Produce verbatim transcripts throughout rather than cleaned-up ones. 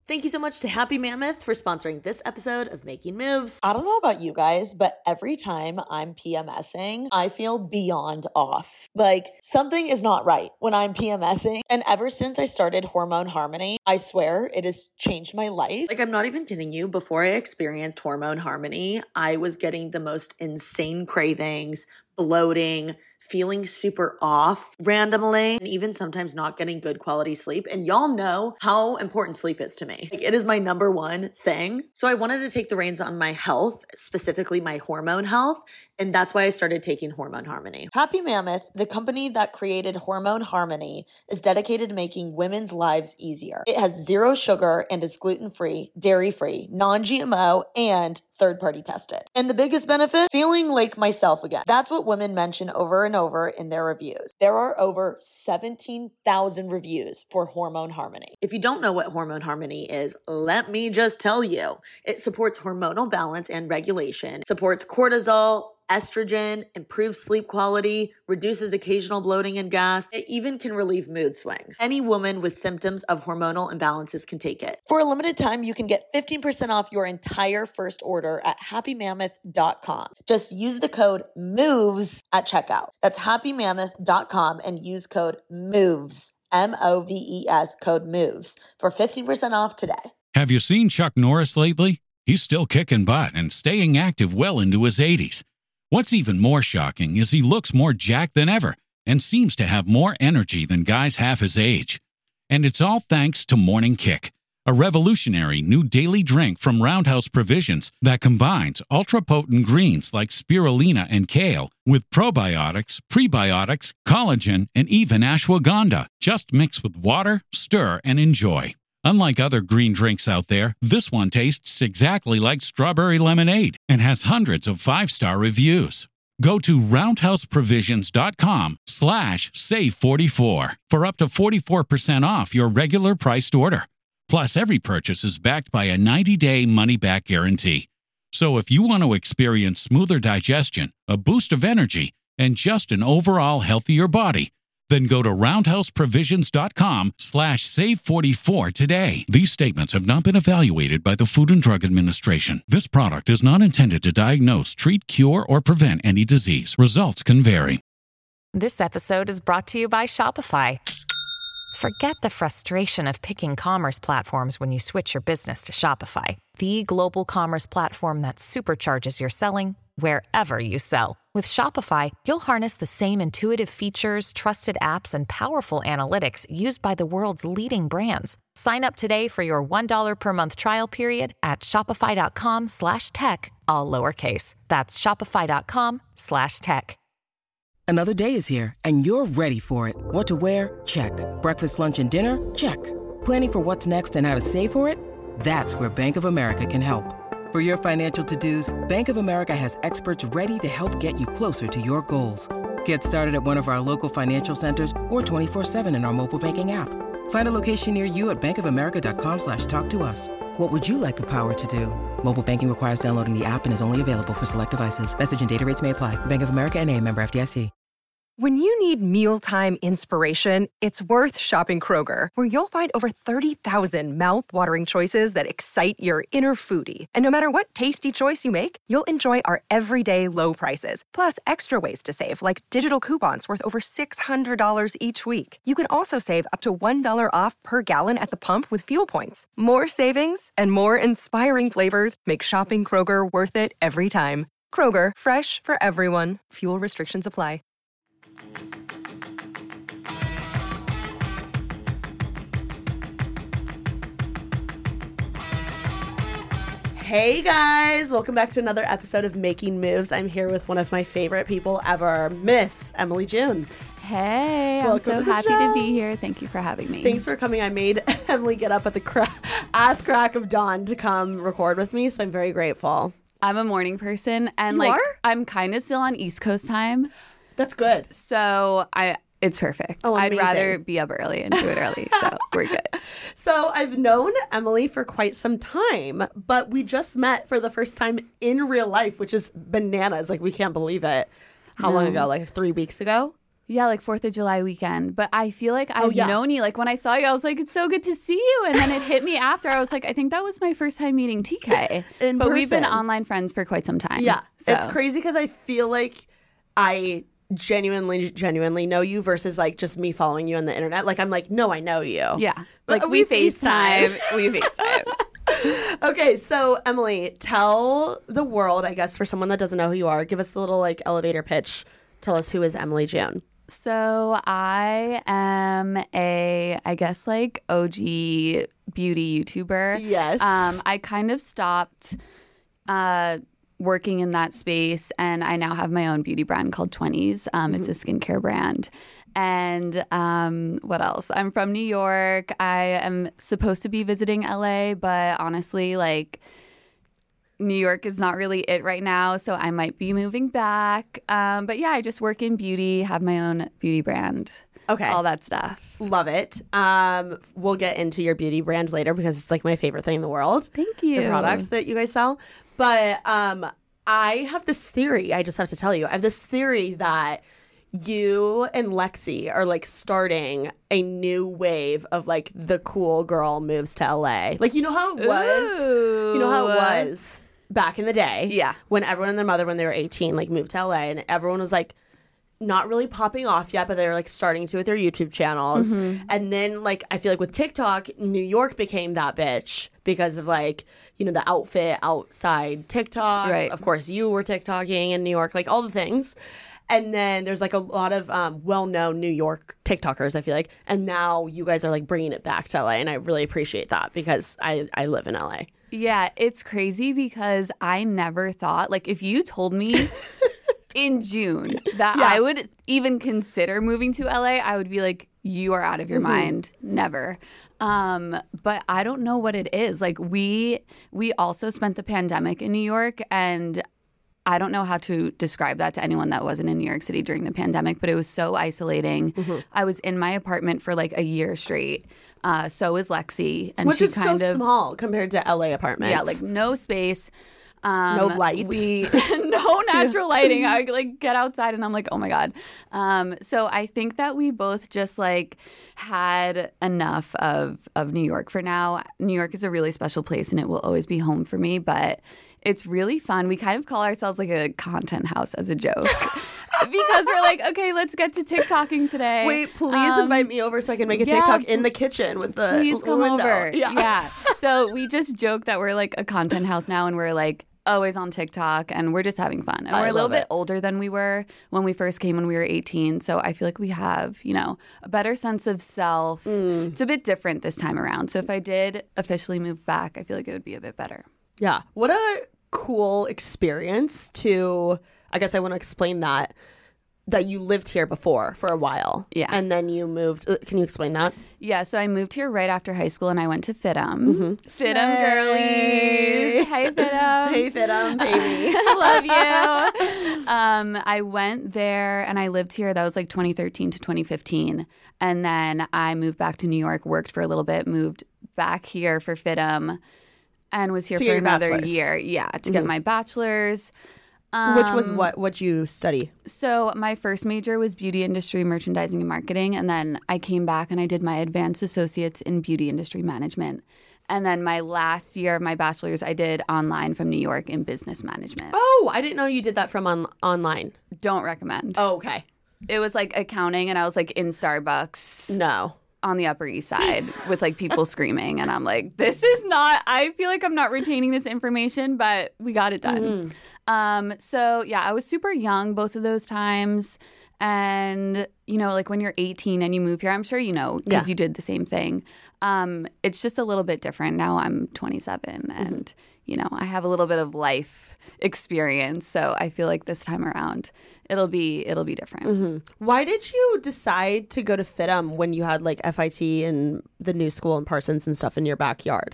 Thank you so much to Happy Mammoth for sponsoring this episode of Making Moves. I don't know about you guys, but every time I'm PMSing, I feel beyond off. Like something is not right when I'm PMSing. And ever since I started Hormone Harmony, I swear it has changed my life. Like I'm not even kidding you. Before I experienced Hormone Harmony, I was getting the most insane cravings, bloating, feeling super off randomly, and even sometimes not getting good quality sleep. And y'all know how important sleep is to me. Like, it is my number one thing. So I wanted to take the reins on my health, specifically my hormone health. And that's why I started taking Hormone Harmony. Happy Mammoth, the company that created Hormone Harmony, is dedicated to making women's lives easier. It has zero sugar and is gluten-free, dairy-free, non-G M O, and third-party tested. And the biggest benefit? Feeling like myself again. That's what women mention over and over in their reviews. There are over seventeen thousand reviews for Hormone Harmony. If you don't know what Hormone Harmony is, let me just tell you. It supports hormonal balance and regulation, supports cortisol, estrogen, improves sleep quality, reduces occasional bloating and gas. It even can relieve mood swings. Any woman with symptoms of hormonal imbalances can take it. For a limited time, you can get fifteen percent off your entire first order at happy mammoth dot com. Just use the code MOVES at checkout. That's happy mammoth dot com and use code MOVES, M O V E S, code MOVES for fifteen percent off today. Have you seen Chuck Norris lately? He's still kicking butt and staying active well into his eighties. What's even more shocking is he looks more jacked than ever and seems to have more energy than guys half his age. And it's all thanks to Morning Kick, a revolutionary new daily drink from Roundhouse Provisions that combines ultra-potent greens like spirulina and kale with probiotics, prebiotics, collagen, and even ashwagandha. Just mix with water, stir, and enjoy. Unlike other green drinks out there, this one tastes exactly like strawberry lemonade and has hundreds of five-star reviews. Go to roundhouseprovisions.com slash save44 for up to forty-four percent off your regular priced order. Plus, every purchase is backed by a ninety-day money-back guarantee. So if you want to experience smoother digestion, a boost of energy, and just an overall healthier body, then go to roundhouseprovisions.com slash save44 today. These statements have not been evaluated by the Food and Drug Administration. This product is not intended to diagnose, treat, cure, or prevent any disease. Results can vary. This episode is brought to you by Shopify. Forget the frustration of picking commerce platforms when you switch your business to Shopify, the global commerce platform that supercharges your selling wherever you sell. With Shopify, you'll harness the same intuitive features, trusted apps, and powerful analytics used by the world's leading brands. Sign up today for your one dollar per month trial period at shopify.com slash tech, all lowercase. That's shopify.com slash tech. Another day is here, and you're ready for it. What to wear? Check. Breakfast, lunch, and dinner? Check. Planning for what's next and how to save for it? That's where Bank of America can help. For your financial to-dos, Bank of America has experts ready to help get you closer to your goals. Get started at one of our local financial centers or twenty-four seven in our mobile banking app. Find a location near you at bankofamerica.com slash talk to us. What would you like the power to do? Mobile banking requires downloading the app and is only available for select devices. Message and data rates may apply. Bank of America N A, member F D I C. When you need mealtime inspiration, it's worth shopping Kroger, where you'll find over thirty thousand mouth-watering choices that excite your inner foodie. And no matter what tasty choice you make, you'll enjoy our everyday low prices, plus extra ways to save, like digital coupons worth over six hundred dollars each week. You can also save up to one dollar off per gallon at the pump with fuel points. More savings and more inspiring flavors make shopping Kroger worth it every time. Kroger, fresh for everyone. Fuel restrictions apply. Hey guys, welcome back to another episode of Making Moves. I'm here with one of my favorite people ever, Miss Emily June. Hey, welcome I'm so to happy show. to be here. Thank you for having me. Thanks for coming. I made Emily get up at the cra- ass crack of dawn to come record with me, so I'm very grateful. I'm a morning person, and you like are? I'm kind of still on East Coast time. That's good. So I it's perfect. Oh, I'd rather be up early and do it early, so we're good. So I've known Emily for quite some time, but we just met for the first time in real life, which is bananas. Like, we can't believe it. How no. long ago? Like three weeks ago? Yeah, like fourth of July weekend. But I feel like I've oh, yeah. known you. Like when I saw you, I was like, it's so good to see you. And then it hit me after. I was like, I think that was my first time meeting T K. In but person. We've been online friends for quite some time. Yeah. So. It's crazy because I feel like I genuinely, genuinely know you versus like just me following you on the internet. Like I'm like, no, I know you. Yeah. Like Like we we FaceTime. FaceTime. we FaceTime. Okay, so Emily, tell the world, I guess, for someone that doesn't know who you are, give us a little like elevator pitch. Tell us who is Emily June. So I am a, I guess like O G beauty YouTuber. Yes. Um, I kind of stopped uh, working in that space, and I now have my own beauty brand called twenties. Um, mm-hmm. It's a skincare brand. And um, what else? I'm from New York. I am supposed to be visiting L A, but honestly, like, New York is not really it right now, so I might be moving back. Um, but yeah, I just work in beauty, have my own beauty brand. Okay. All that stuff. Love it. Um, we'll get into your beauty brand later because it's like my favorite thing in the world. Thank you. The products that you guys sell. But um, I have this theory, I just have to tell you. I have this theory that you and Lexi are like starting a new wave of like the cool girl moves to L A. Like, you know how it was? Ooh. You know how it was back in the day? Yeah. When everyone and their mother, when they were eighteen, like moved to L A and everyone was like, not really popping off yet, but they were like starting to with their YouTube channels. Mm-hmm. And then like I feel like with TikTok, New York became that bitch because of like, you know, the outfit outside TikToks. Right. Of course, you were TikToking in New York, like all the things. And then there's like a lot of um, well-known New York TikTokers, I feel like. And now you guys are like bringing it back to L A. And I really appreciate that because I, I live in L A. Yeah, it's crazy because I never thought, like if you told me in June that Yeah. I would even consider moving to L A, I would be like, you are out of your mm-hmm. mind. Never. Um, but I don't know what it is. Like we we also spent the pandemic in New York, and I don't know how to describe that to anyone that wasn't in New York City during the pandemic, but it was so isolating. Mm-hmm. I was in my apartment for like a year straight. Uh, so was Lexi. And Which she is kind so of, small compared to L A apartments. Yeah, like no space. Um, no light. We no natural lighting. I like get outside and I'm like, oh my God. Um, so I think that we both just like had enough of of New York for now. New York is a really special place and it will always be home for me, but it's really fun. We kind of call ourselves like a content house as a joke. Because we're like, okay, let's get to TikToking today. Wait, please um, invite me over so I can make a yeah, TikTok in the kitchen with the Please come window. over. Yeah. yeah. So we just joke that we're like a content house now, and we're like always on TikTok, and we're just having fun. And we're I a little love bit it. older than we were when we first came when we were eighteen. So I feel like we have, you know, a better sense of self. Mm. It's a bit different this time around. So if I did officially move back, I feel like it would be a bit better. Yeah. What a cool experience to, I guess I want to explain that, that you lived here before for a while. Yeah. And then you moved. Uh, can you explain that? Yeah. So I moved here right after high school and I went to F I T M. Mm-hmm. F I T M girlies. Hey, F I T M. Hey, F I T M, baby. Love you. Um, I went there and I lived here. That was like twenty thirteen to twenty fifteen. And then I moved back to New York, worked for a little bit, moved back here for F I T M, and was here to for another bachelor's. year. Yeah, to mm-hmm. get my bachelor's. Um, Which was what what you study? So my first major was beauty industry, merchandising, and marketing. And then I came back and I did my advanced associates in beauty industry management. And then my last year of my bachelor's, I did online from New York in business management. Oh, I didn't know you did that from on- online. Don't recommend. Oh, okay. It was like accounting, and I was like in Starbucks. No. On the Upper East Side with like people screaming, and I'm like, this is not, I feel like I'm not retaining this information, but we got it done. Mm. Um, so yeah, I was super young both of those times. And, you know, like when you're eighteen and you move here, I'm sure you know, because yeah. you did the same thing. Um, it's just a little bit different. Now I'm twenty-seven mm-hmm. and, you know, I have a little bit of life experience. So I feel like this time around, it'll be it'll be different. Mm-hmm. Why did you decide to go to F I T M when you had like F I T and the new school in Parsons and stuff in your backyard?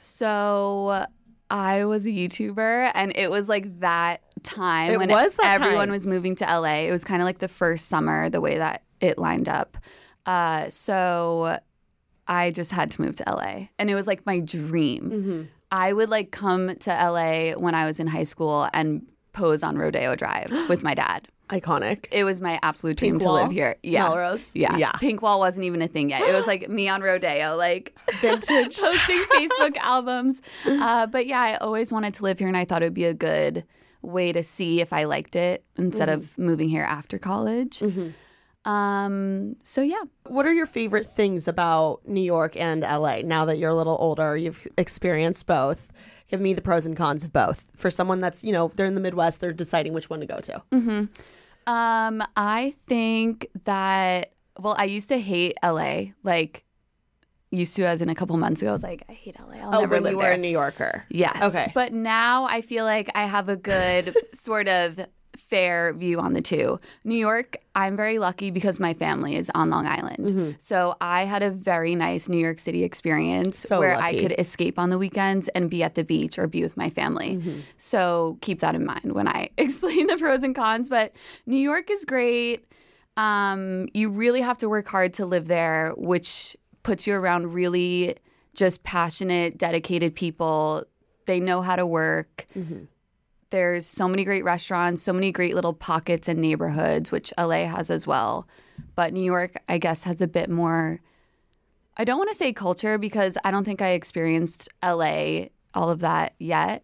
So I was a YouTuber, and it was like that time it when was that everyone time. was moving to L A. It was kind of like the first summer, the way that it lined up. Uh, so I just had to move to L A, and it was like my dream. Mm-hmm. I would like come to L A when I was in high school and pose on Rodeo Drive with my dad. Iconic. It was my absolute dream Pink to wall? live here. Yeah. Melrose? Yeah. Yeah. Pink wall wasn't even a thing yet. It was like me on Rodeo, like Vintage. posting Facebook albums. Uh, but yeah, I always wanted to live here, and I thought it would be a good way to see if I liked it instead mm-hmm. of moving here after college. Mm-hmm. Um, so yeah. What are your favorite things about New York and L A now that you're a little older? You've experienced both. Give me the pros and cons of both. For someone that's, you know, they're in the Midwest, they're deciding which one to go to. Mm-hmm. Um, I think that, well, I used to hate L A, like, used to as in a couple months ago. I was like, I hate L A. I'll oh, never when live you there. were a New Yorker. Yes. Okay. But now I feel like I have a good sort of fair view on the two. New York, I'm very lucky because my family is on Long Island. Mm-hmm. So I had a very nice New York City experience so where lucky. I could escape on the weekends and be at the beach or be with my family. Mm-hmm. So keep that in mind when I explain the pros and cons. But New York is great. Um, you really have to work hard to live there, which puts you around really just passionate, dedicated people. They know how to work. Mm-hmm. There's so many great restaurants, so many great little pockets and neighborhoods, which L A has as well. But New York, I guess, has a bit more, I don't want to say culture because I don't think I experienced L A, all of that yet.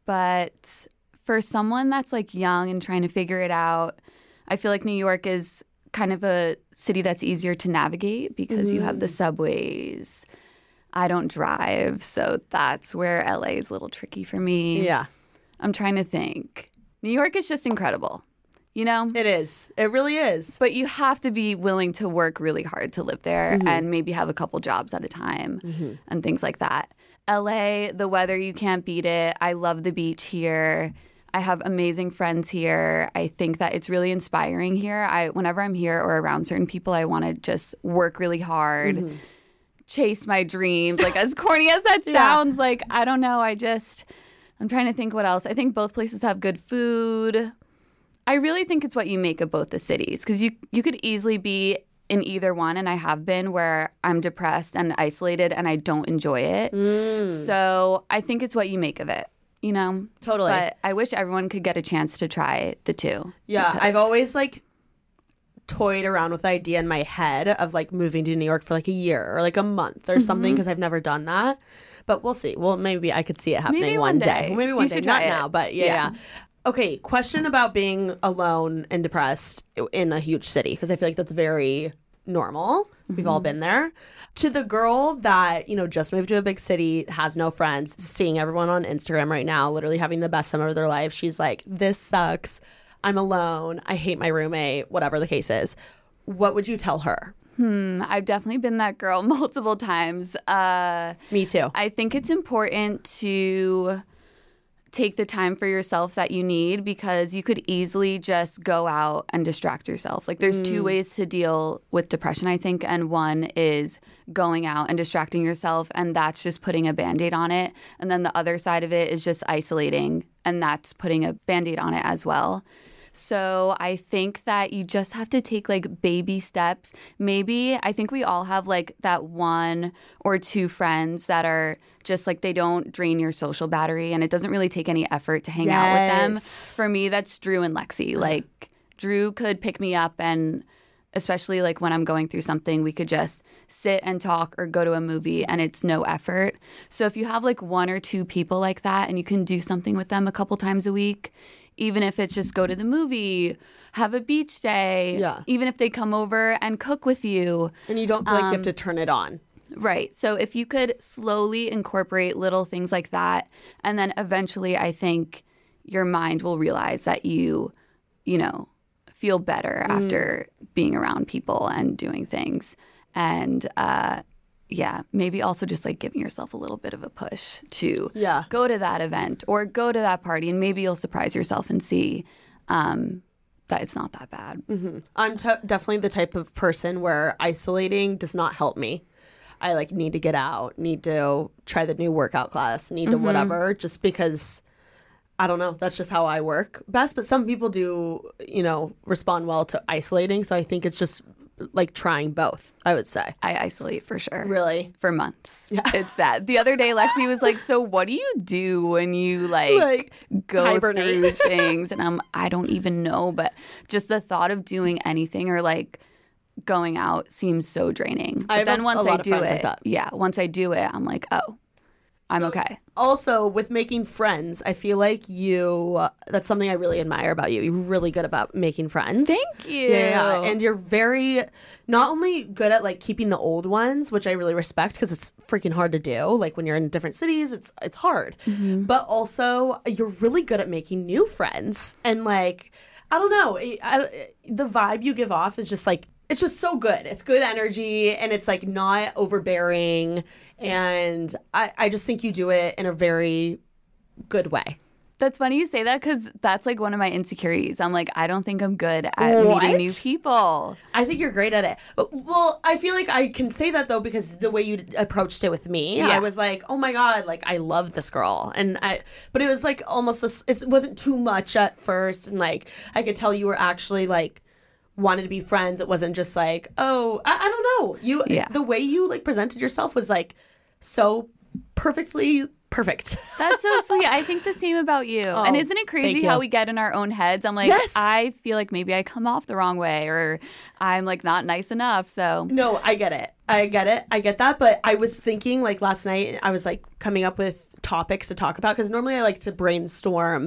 But for someone that's like young and trying to figure it out, I feel like New York is kind of a city that's easier to navigate because mm-hmm. you have the subways. I don't drive, so that's where L A is a little tricky for me. Yeah. I'm trying to think. New York is just incredible, you know? It is. It really is. But you have to be willing to work really hard to live there mm-hmm. and maybe have a couple jobs at a time mm-hmm. and things like that. L A, the weather, you can't beat it. I love the beach here. I have amazing friends here. I think that it's really inspiring here. I, whenever I'm here or around certain people, I want to just work really hard, mm-hmm. chase my dreams. Like, as corny as that sounds, yeah. like, I don't know. I just... I'm trying to think what else. I think both places have good food. I really think it's what you make of both the cities because you, you could easily be in either one, and I have been, where I'm depressed and isolated and I don't enjoy it. Mm. So I think it's what you make of it, you know? Totally. But I wish everyone could get a chance to try the two. Yeah, I've always, like, toyed around with the idea in my head of, like, moving to New York for, like, a year or, like, a month or mm-hmm. something because I've never done that. But we'll see. Well, maybe I could see it happening maybe one, one day. day. Maybe one you day. Should Not try now, it. but yeah, yeah. yeah. Okay, question about being alone and depressed in a huge city, because I feel like that's very normal. Mm-hmm. We've all been there. To the girl that, you know, just moved to a big city, has no friends, seeing everyone on Instagram right now, literally having the best summer of their life. She's like, this sucks. I'm alone. I hate my roommate, whatever the case is. What would you tell her? Hmm, I've definitely been that girl multiple times. Uh, Me too. I think it's important to take the time for yourself that you need because you could easily just go out and distract yourself. Like there's mm. two ways to deal with depression, I think, and one is going out and distracting yourself, and that's just putting a Band-Aid on it. And then the other side of it is just isolating, and that's putting a Band-Aid on it as well. So I think that you just have to take like baby steps. Maybe I think we all have like that one or two friends that are just like they don't drain your social battery and it doesn't really take any effort to hang yes. out with them. For me, that's Drew and Lexi. Like Drew could pick me up, and especially like when I'm going through something, we could just sit and talk or go to a movie and it's no effort. So if you have like one or two people like that and you can do something with them a couple times a week, even if it's just go to the movie, have a beach day, yeah. even if they come over and cook with you. And you don't feel like um, you have to turn it on. Right. So if you could slowly incorporate little things like that, and then eventually I think your mind will realize that you, you know, feel better mm. after being around people and doing things. And uh yeah, maybe also just like giving yourself a little bit of a push to yeah. go to that event or go to that party, and maybe you'll surprise yourself and see um, that it's not that bad. Mm-hmm. I'm t- definitely the type of person where isolating does not help me. I like need to get out, need to try the new workout class, need to mm-hmm. whatever, just because I don't know. That's just how I work best. But some people do, you know, respond well to isolating. So I think it's just like trying both, I would say. I isolate for sure. Really? For months. Yeah. It's bad. The other day, Lexi was like, so what do you do when you like, Like, go hibernate. through things? And I'm, I don't even know. But just the thought of doing anything or like going out seems so draining. But I have then a- once a lot I of do friends it, like that. yeah, once I do it, I'm like, oh, I'm okay. Also, with making friends, I feel like you, uh, that's something I really admire about you. You're really good about making friends. Thank you. Yeah, yeah. And you're very, not only good at like keeping the old ones, which I really respect because it's freaking hard to do. Like when you're in different cities, it's it's hard. Mm-hmm. But also, you're really good at making new friends. And like, I don't know, I, I, the vibe you give off is just like, it's just so good. It's good energy and it's like not overbearing. And I, I just think you do it in a very good way. That's funny you say that because that's like one of my insecurities. I'm like, I don't think I'm good at What? meeting new people. I think you're great at it. But, well, I feel like I can say that though because the way you d- approached it with me, Yeah. I was like, oh my God, like I love this girl. And I, but it was like almost, a s it wasn't too much at first. And like, I could tell you were actually like, wanted to be friends. It wasn't just like, oh, I, I don't know. You, Yeah. the way you like presented yourself was like so perfectly perfect. That's so sweet. I think the same about you. Oh, and isn't it thank crazy you. how we get in our own heads? I'm like, Yes. I feel like maybe I come off the wrong way or I'm like not nice enough. So No, I get it. I get it. I get that. But I was thinking like last night, I was like coming up with topics to talk about because normally I like to brainstorm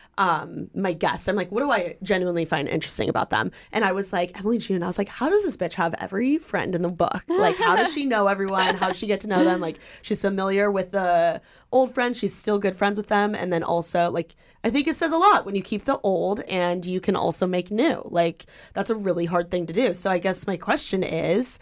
um my guests. I'm like, what do I genuinely find interesting about them? And I was like, Emily June, I was like, how does this bitch have every friend in the book? Like, how does she know everyone? How does she get to know them? Like, she's familiar with the old friends, she's still good friends with them, and then also like I think it says a lot when you keep the old and you can also make new. Like, that's a really hard thing to do. So I guess my question is,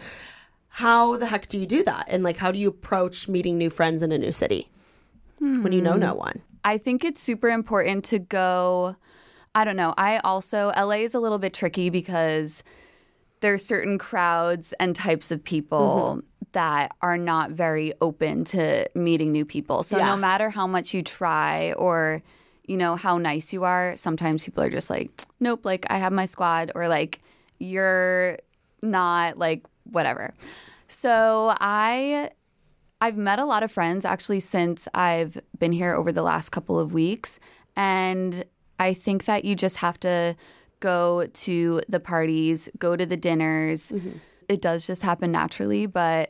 how the heck do you do that? And like, how do you approach meeting new friends in a new city when you know no one? I think it's super important to go. I don't know. I also, L A is a little bit tricky because there's certain crowds and types of people Mm-hmm. that are not very open to meeting new people. So Yeah. no matter how much you try or, you know, how nice you are, sometimes people are just like, nope, like I have my squad or like you're not like whatever. So I I've met a lot of friends actually since I've been here over the last couple of weeks. And I think that you just have to go to the parties, go to the dinners. Mm-hmm. It does just happen naturally, but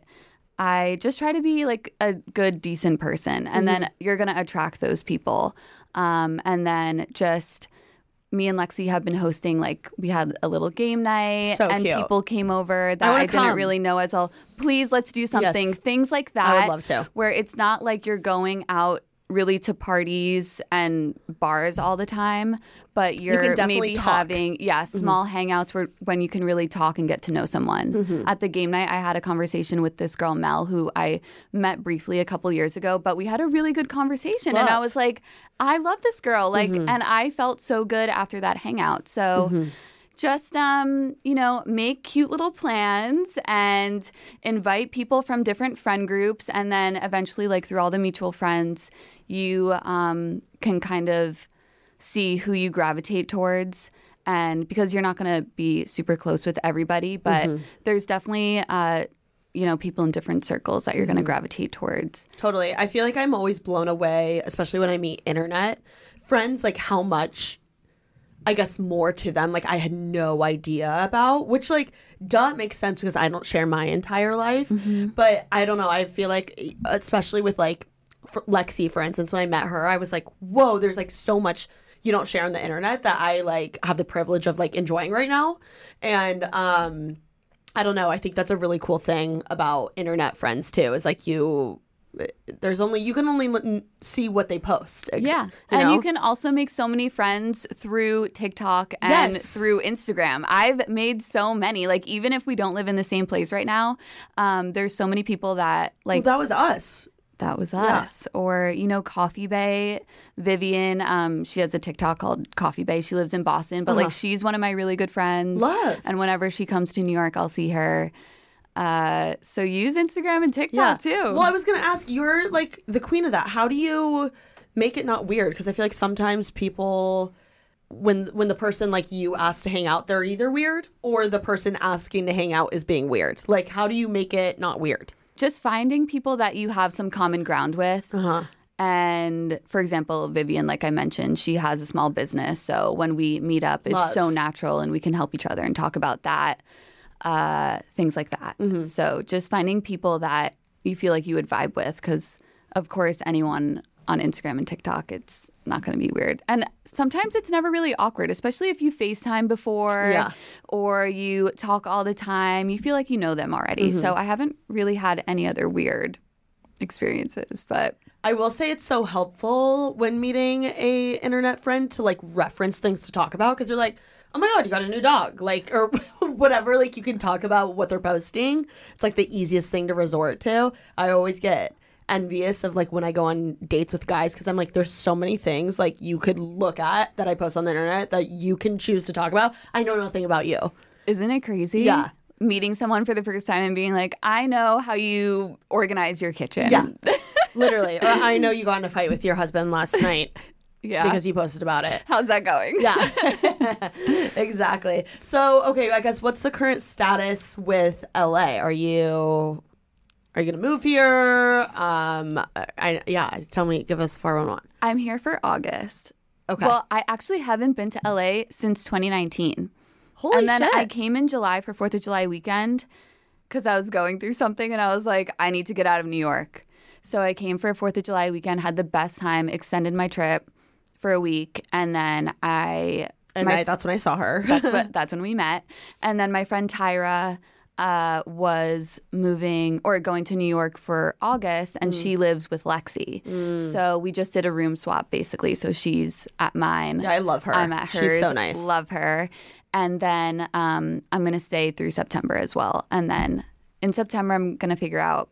I just try to be like a good, decent person. And mm-hmm. then you're going to attract those people. Um, and then just me and Lexi have been hosting, like, we had a little game night So and cute. people came over that I I, wanna didn't come. really know as well. Please, let's do something. Yes. Things like that. I would love to. Where it's not like you're going out really to parties and bars all the time, but you're can definitely maybe talk. having, yeah, small mm-hmm. hangouts where when you can really talk and get to know someone. Mm-hmm. At the game night, I had a conversation with this girl, Mel, who I met briefly a couple years ago, but we had a really good conversation. Love. And I was like, I love this girl. Like, Mm-hmm. and I felt so good after that hangout. So mm-hmm. just, um, you know, make cute little plans and invite people from different friend groups. And then eventually, like through all the mutual friends, you um, can kind of see who you gravitate towards. And because you're not going to be super close with everybody, but mm-hmm. there's definitely, uh, you know, people in different circles that you're going to gravitate towards. Totally. I feel like I'm always blown away, especially when I meet internet friends, like how much I guess more to them like I had no idea about, which like duh it makes sense because I don't share my entire life. Mm-hmm. But I don't know, I feel like especially with like for Lexi, for instance, when I met her, I was like, whoa, there's like so much you don't share on the internet that I like have the privilege of like enjoying right now. And um I don't know, I think that's a really cool thing about internet friends too, is like you there's only you can only l- see what they post. Yeah. You and know? you can also make so many friends through TikTok and Yes. through Instagram. I've made so many. Like, even if we don't live in the same place right now, um, there's so many people that like well, that was us. that was us. Yeah. Or, you know, Coffee Bay, Vivian, um, she has a TikTok called Coffee Bay. She lives in Boston, but Uh-huh. like she's one of my really good friends. Love. And whenever she comes to New York, I'll see her. Uh, so use Instagram and TikTok too. Well, I was gonna ask, you're like the queen of that. How do you make it not weird? Because I feel like sometimes people when when the person like you asked to hang out, they're either weird or the person asking to hang out is being weird? Like, how do you make it not weird? Just finding people that you have some common ground with. Uh-huh. And for example, Vivian, like I mentioned, she has a small business. So when we meet up, it's Love. so natural and we can help each other and talk about that, uh, things like that. Mm-hmm. So just finding people that you feel like you would vibe with, because of course, anyone on Instagram and TikTok, it's not going to be weird. And sometimes it's never really awkward, especially if you FaceTime before Yeah. or you talk all the time. You feel like you know them already. Mm-hmm. So I haven't really had any other weird experiences, but I will say it's so helpful when meeting a internet friend to like reference things to talk about, because you're like, oh my God, you got a new dog, like, or whatever. Like, you can talk about what they're posting. It's like the easiest thing to resort to. I always get envious of like when I go on dates with guys, because I'm like, there's so many things like you could look at that I post on the internet that you can choose to talk about. I know nothing about you. isn't it crazy? Yeah. Meeting someone for the first time and being like, I know how you organize your kitchen. Yeah. Literally. Or I know you got in a fight with your husband last night Yeah. because you posted about it. How's that going? Yeah. Exactly. So, okay, I guess what's the current status with L A? Are you are you gonna move here? Um, I yeah. Tell me, give us the four one one. I'm here for August. Okay. Well, I actually haven't been to L A since twenty nineteen. Holy and then shit. I came in July for fourth of July weekend because I was going through something and I was like, I need to get out of New York. So I came for fourth of July weekend, had the best time, extended my trip for a week, and then I And my I, that's when I saw her. That's what. That's when we met. And then my friend Tyra uh, was moving or going to New York for August, and Mm. she lives with Lexi. So we just did a room swap, basically. So she's at mine. Yeah, I love her. I'm at hers. She's so nice. Love her. And then um, I'm gonna stay through September as well. And then in September, I'm gonna figure out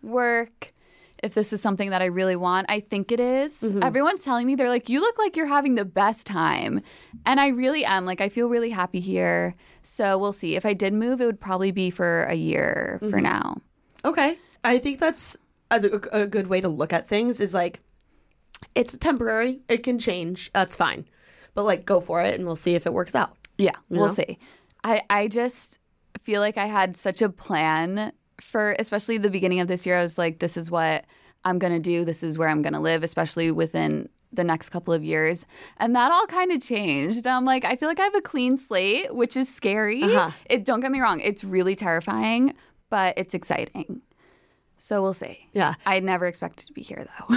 work. If this is something that I really want. I think it is. Mm-hmm. Everyone's telling me, they're like, you look like you're having the best time. And I really am. Like, I feel really happy here. So we'll see. If I did move, it would probably be for a year for Mm-hmm. now. Okay. I think that's a, a good way to look at things is like, it's temporary. It can change. That's fine. But like, go for it and we'll see if it works out. Yeah, we'll know? see. I, I just feel like I had such a plan for, especially the beginning of this year. I was like, this is what I'm going to do. This is where I'm going to live, especially within the next couple of years. And that all kind of changed. I'm like, I feel like I have a clean slate, which is scary. Uh-huh. It, don't get me wrong. It's really terrifying, but it's exciting. So we'll see. Yeah. I never expected to be here, though.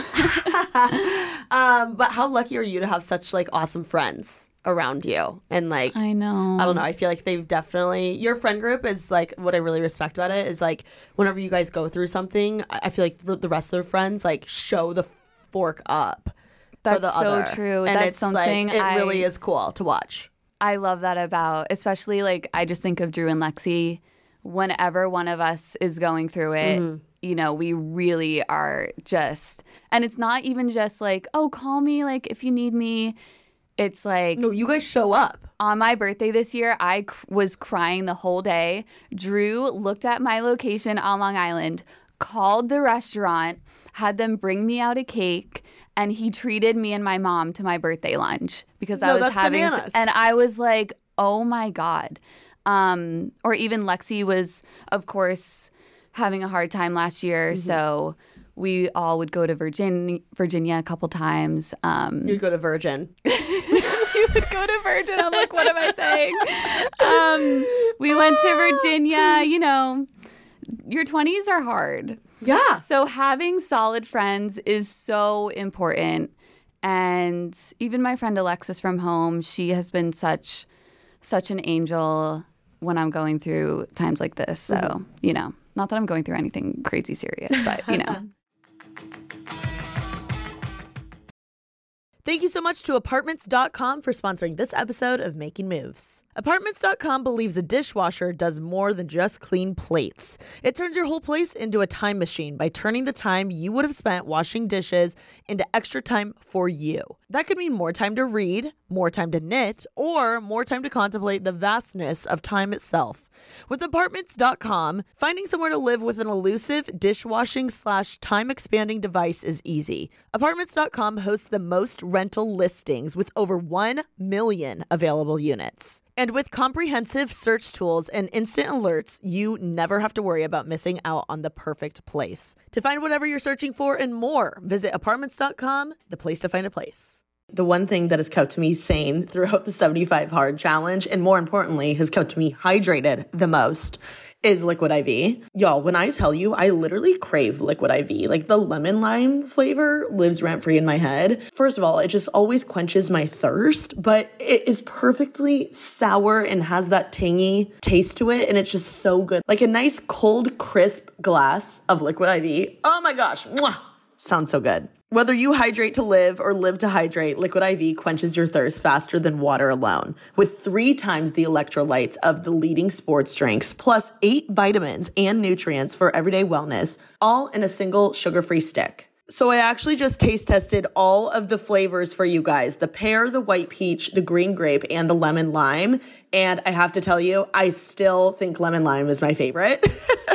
Um, but how lucky are you to have such like awesome friends around you? And like, I know. I don't know. I feel like they've definitely, your friend group is like, what I really respect about it is like, whenever you guys go through something, I I feel like the rest of their friends like show the fork up for the That's so other. true. And That's it's something like, it I- really is cool to watch. I love that about, especially like I just think of Drew and Lexi. Whenever one of us is going through it, Mm-hmm. you know, we really are just, and it's not even just like, oh, call me like if you need me. It's like No, you guys show up. on my birthday this year, I cr- was crying the whole day. Drew looked at my location on Long Island, called the restaurant, had them bring me out a cake, and he treated me and my mom to my birthday lunch because I No, was that's having, bananas. and I was like, oh my God. Um, or even Lexi was, of course, having a hard time last year, Mm-hmm. so we all would go to Virginia, Virginia a couple times. Um, You'd go to Virgin. we would go to Virgin. I'm like, what am I saying? Um, we went to Virginia. You know, your twenties are hard. Yeah. So having solid friends is so important. And even my friend Alexis from home, she has been such, such an angel when I'm going through times like this. So, Mm-hmm. you know, not that I'm going through anything crazy serious, but, you know. Thank you so much to Apartments dot com for sponsoring this episode of Making Moves. Apartments dot com believes a dishwasher does more than just clean plates. It turns your whole place into a time machine by turning the time you would have spent washing dishes into extra time for you. That could mean more time to read, more time to knit, or more time to contemplate the vastness of time itself. With Apartments dot com, finding somewhere to live with an elusive dishwashing slash time-expanding device is easy. Apartments dot com hosts the most rental listings with over one million available units. And with comprehensive search tools and instant alerts, you never have to worry about missing out on the perfect place. To find whatever you're searching for and more, visit Apartments dot com, the place to find a place. The one thing that has kept me sane throughout the seventy-five hard challenge, and more importantly, has kept me hydrated the most, is Liquid I V. Y'all, when I tell you, I literally crave Liquid I V. Like, the lemon lime flavor lives rent-free in my head. First of all, it just always quenches my thirst, but it is perfectly sour and has that tangy taste to it, and it's just so good. Like a nice, cold, crisp glass of Liquid I V. Oh my gosh. Mwah! Sounds so good. Whether you hydrate to live or live to hydrate, Liquid I V quenches your thirst faster than water alone. With three times the electrolytes of the leading sports drinks, plus eight vitamins and nutrients for everyday wellness, all in a single sugar-free stick. So I actually just taste tested all of the flavors for you guys. The pear, the white peach, the green grape, and the lemon lime. And I have to tell you, I still think lemon lime is my favorite.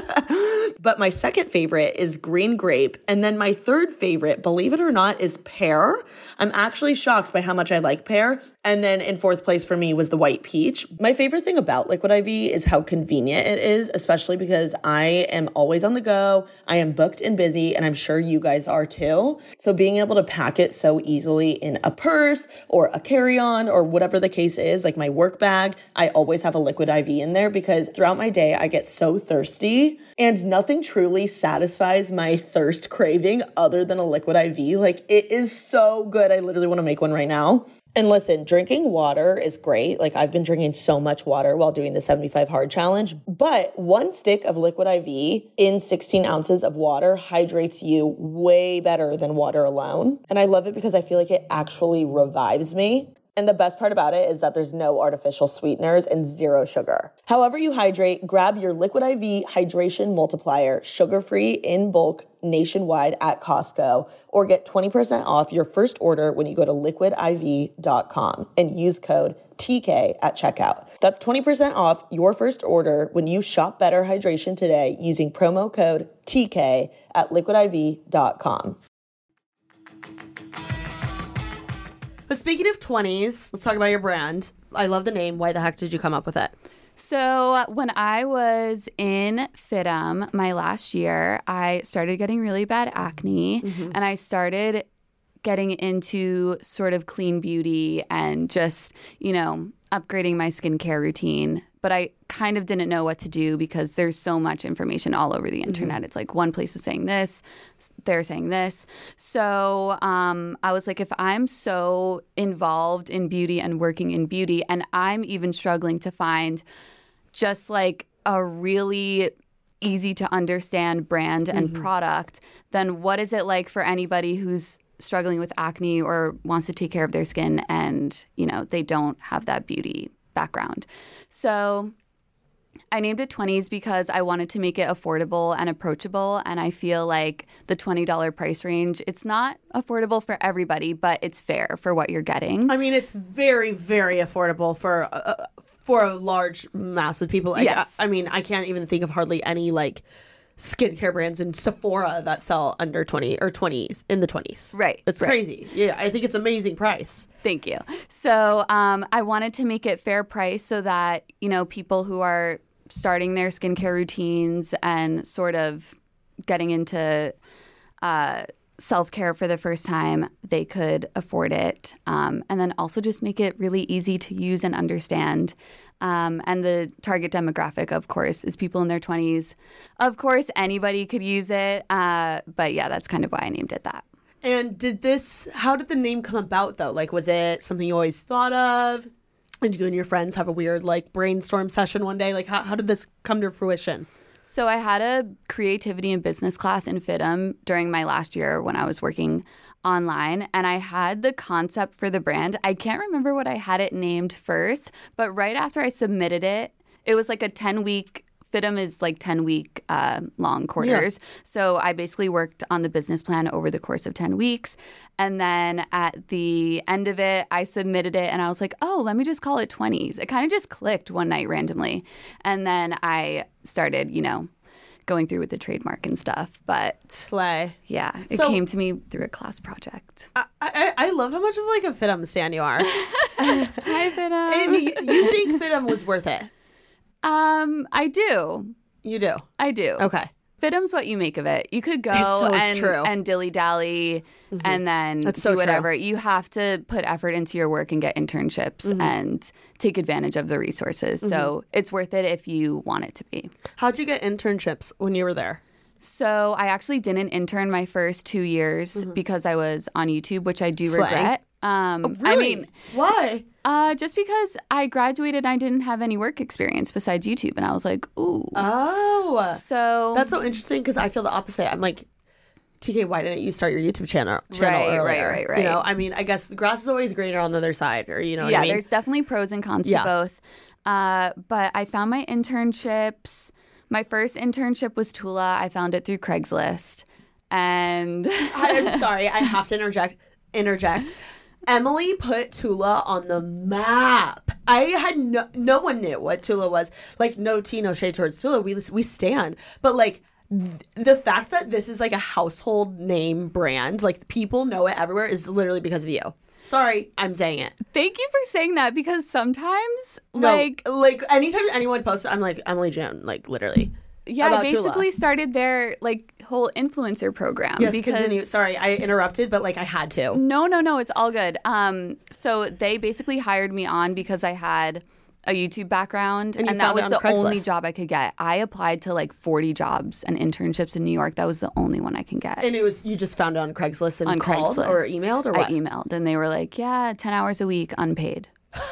But my second favorite is green grape. And then my third favorite, believe it or not, is pear. I'm actually shocked by how much I like pear. And then in fourth place for me was the white peach. My favorite thing about Liquid I V is how convenient it is, especially because I am always on the go. I am booked and busy, and I'm sure you guys are too. So being able to pack it so easily in a purse or a carry-on or whatever the case is, like my work bag, I always have a Liquid I V in there because throughout my day, I get so thirsty, and nothing truly satisfies my thirst craving other than a Liquid I V. Like, it is so good. I literally want to make one right now. And listen, drinking water is great. Like, I've been drinking so much water while doing the seventy-five hard challenge, but one stick of Liquid I V in sixteen ounces of water hydrates you way better than water alone. And I love it because I feel like it actually revives me. And the best part about it is that there's no artificial sweeteners and zero sugar. However you hydrate, grab your Liquid I V Hydration Multiplier, sugar-free in bulk nationwide at Costco, or get twenty percent off your first order when you go to liquid I V dot com and use code T K at checkout. That's twenty percent off your first order when you shop Better Hydration today using promo code T K at liquid I V dot com. But speaking of twenties, let's talk about your brand. I love the name. Why the heck did you come up with it? So when I was in FIDM my last year, I started getting really bad acne, mm-hmm. and I started getting into sort of clean beauty and just, you know, upgrading my skincare routine. But I kind of didn't know what to do because there's so much information all over the internet. Mm-hmm. It's like one place is saying this, they're saying this. So um, I was like, if I'm so involved in beauty and working in beauty, and I'm even struggling to find just like a really easy to understand brand and mm-hmm. product, then what is it like for anybody who's struggling with acne or wants to take care of their skin and, you know, they don't have that beauty background. So I named it twenties because I wanted to make it affordable and approachable, and I feel like the twenty dollars price range, it's not affordable for everybody, but it's fair for what you're getting. I mean, it's very, very affordable for uh, for a large mass of people. Like, yes. I, I mean, I can't even think of hardly any like skincare brands in Sephora that sell under twenty or twenties in the twenties. Right. It's right. crazy. Yeah, I think it's amazing price. Thank you. So um, I wanted to make it fair price so that, you know, people who are starting their skincare routines and sort of getting into uh, self-care for the first time, they could afford it. Um, and then also just make it really easy to use and understand. Um, and the target demographic, of course, is people in their twenties. Of course, anybody could use it. Uh, but yeah, that's kind of why I named it that. And did this, how did the name come about though? Like, was it something you always thought of? Did you and your friends have a weird like brainstorm session one day? Like, how, how did this come to fruition? So I had a creativity and business class in FIDM during my last year when I was working online, and I had the concept for the brand. I can't remember what I had it named first, but right after I submitted it, it was like a ten-week FITM is like ten-week uh, long quarters. Yeah. So I basically worked on the business plan over the course of ten weeks. And then at the end of it, I submitted it and I was like, oh, let me just call it twenties. It kind of just clicked one night randomly. And then I started, you know, going through with the trademark and stuff. But slay. Yeah, it so, came to me through a class project. I, I, I love how much of like a FITM stan you are. Hi, FITM. And you, you think FITM was worth it? Um, I do. You do? I do. Okay. FITM's what you make of it. You could go so and, true. and dilly-dally mm-hmm. and then That's do so whatever. True. You have to put effort into your work and get internships mm-hmm. and take advantage of the resources. Mm-hmm. So it's worth it if you want it to be. How'd you get internships when you were there? So I actually didn't intern my first two years mm-hmm. because I was on YouTube, which I do Slay. regret. Um, oh, really? I mean, why? Uh, just because I graduated and I didn't have any work experience besides YouTube. And I was like, ooh. Oh. So. That's so interesting because I feel the opposite. I'm like, T K, why didn't you start your YouTube channel, channel right, earlier? Right, right, right. You know, I mean, I guess the grass is always greener on the other side, or you know what yeah, I mean? There's definitely pros and cons yeah. to both. Uh, but I found my internships. My first internship was Tula. I found it through Craigslist. And. I'm sorry, I have to interject. Interject. Emily put Tula on the map. I had no, no one knew what Tula was. Like, no tea, no shade towards Tula. We we stand. But, like, th- the fact that this is, like, a household name brand, like, people know it everywhere is literally because of you. Sorry, I'm saying it. Thank you for saying that because sometimes, no, like... Like, anytime anyone posts, I'm like, Emily Joan, like, literally. Yeah, I basically Tula. started their, like, whole influencer program. Yes, because... continue. Sorry, I interrupted, but, like, I had to. No, no, no, it's all good. Um, so they basically hired me on because I had a YouTube background, and, and that was the Craigslist. Only job I could get. I applied to, like, forty jobs and internships in New York. That was the only one I can get. And it was, you just found it on Craigslist and on called Craigslist. Or emailed or what? I emailed, and they were like, yeah, ten hours a week, unpaid.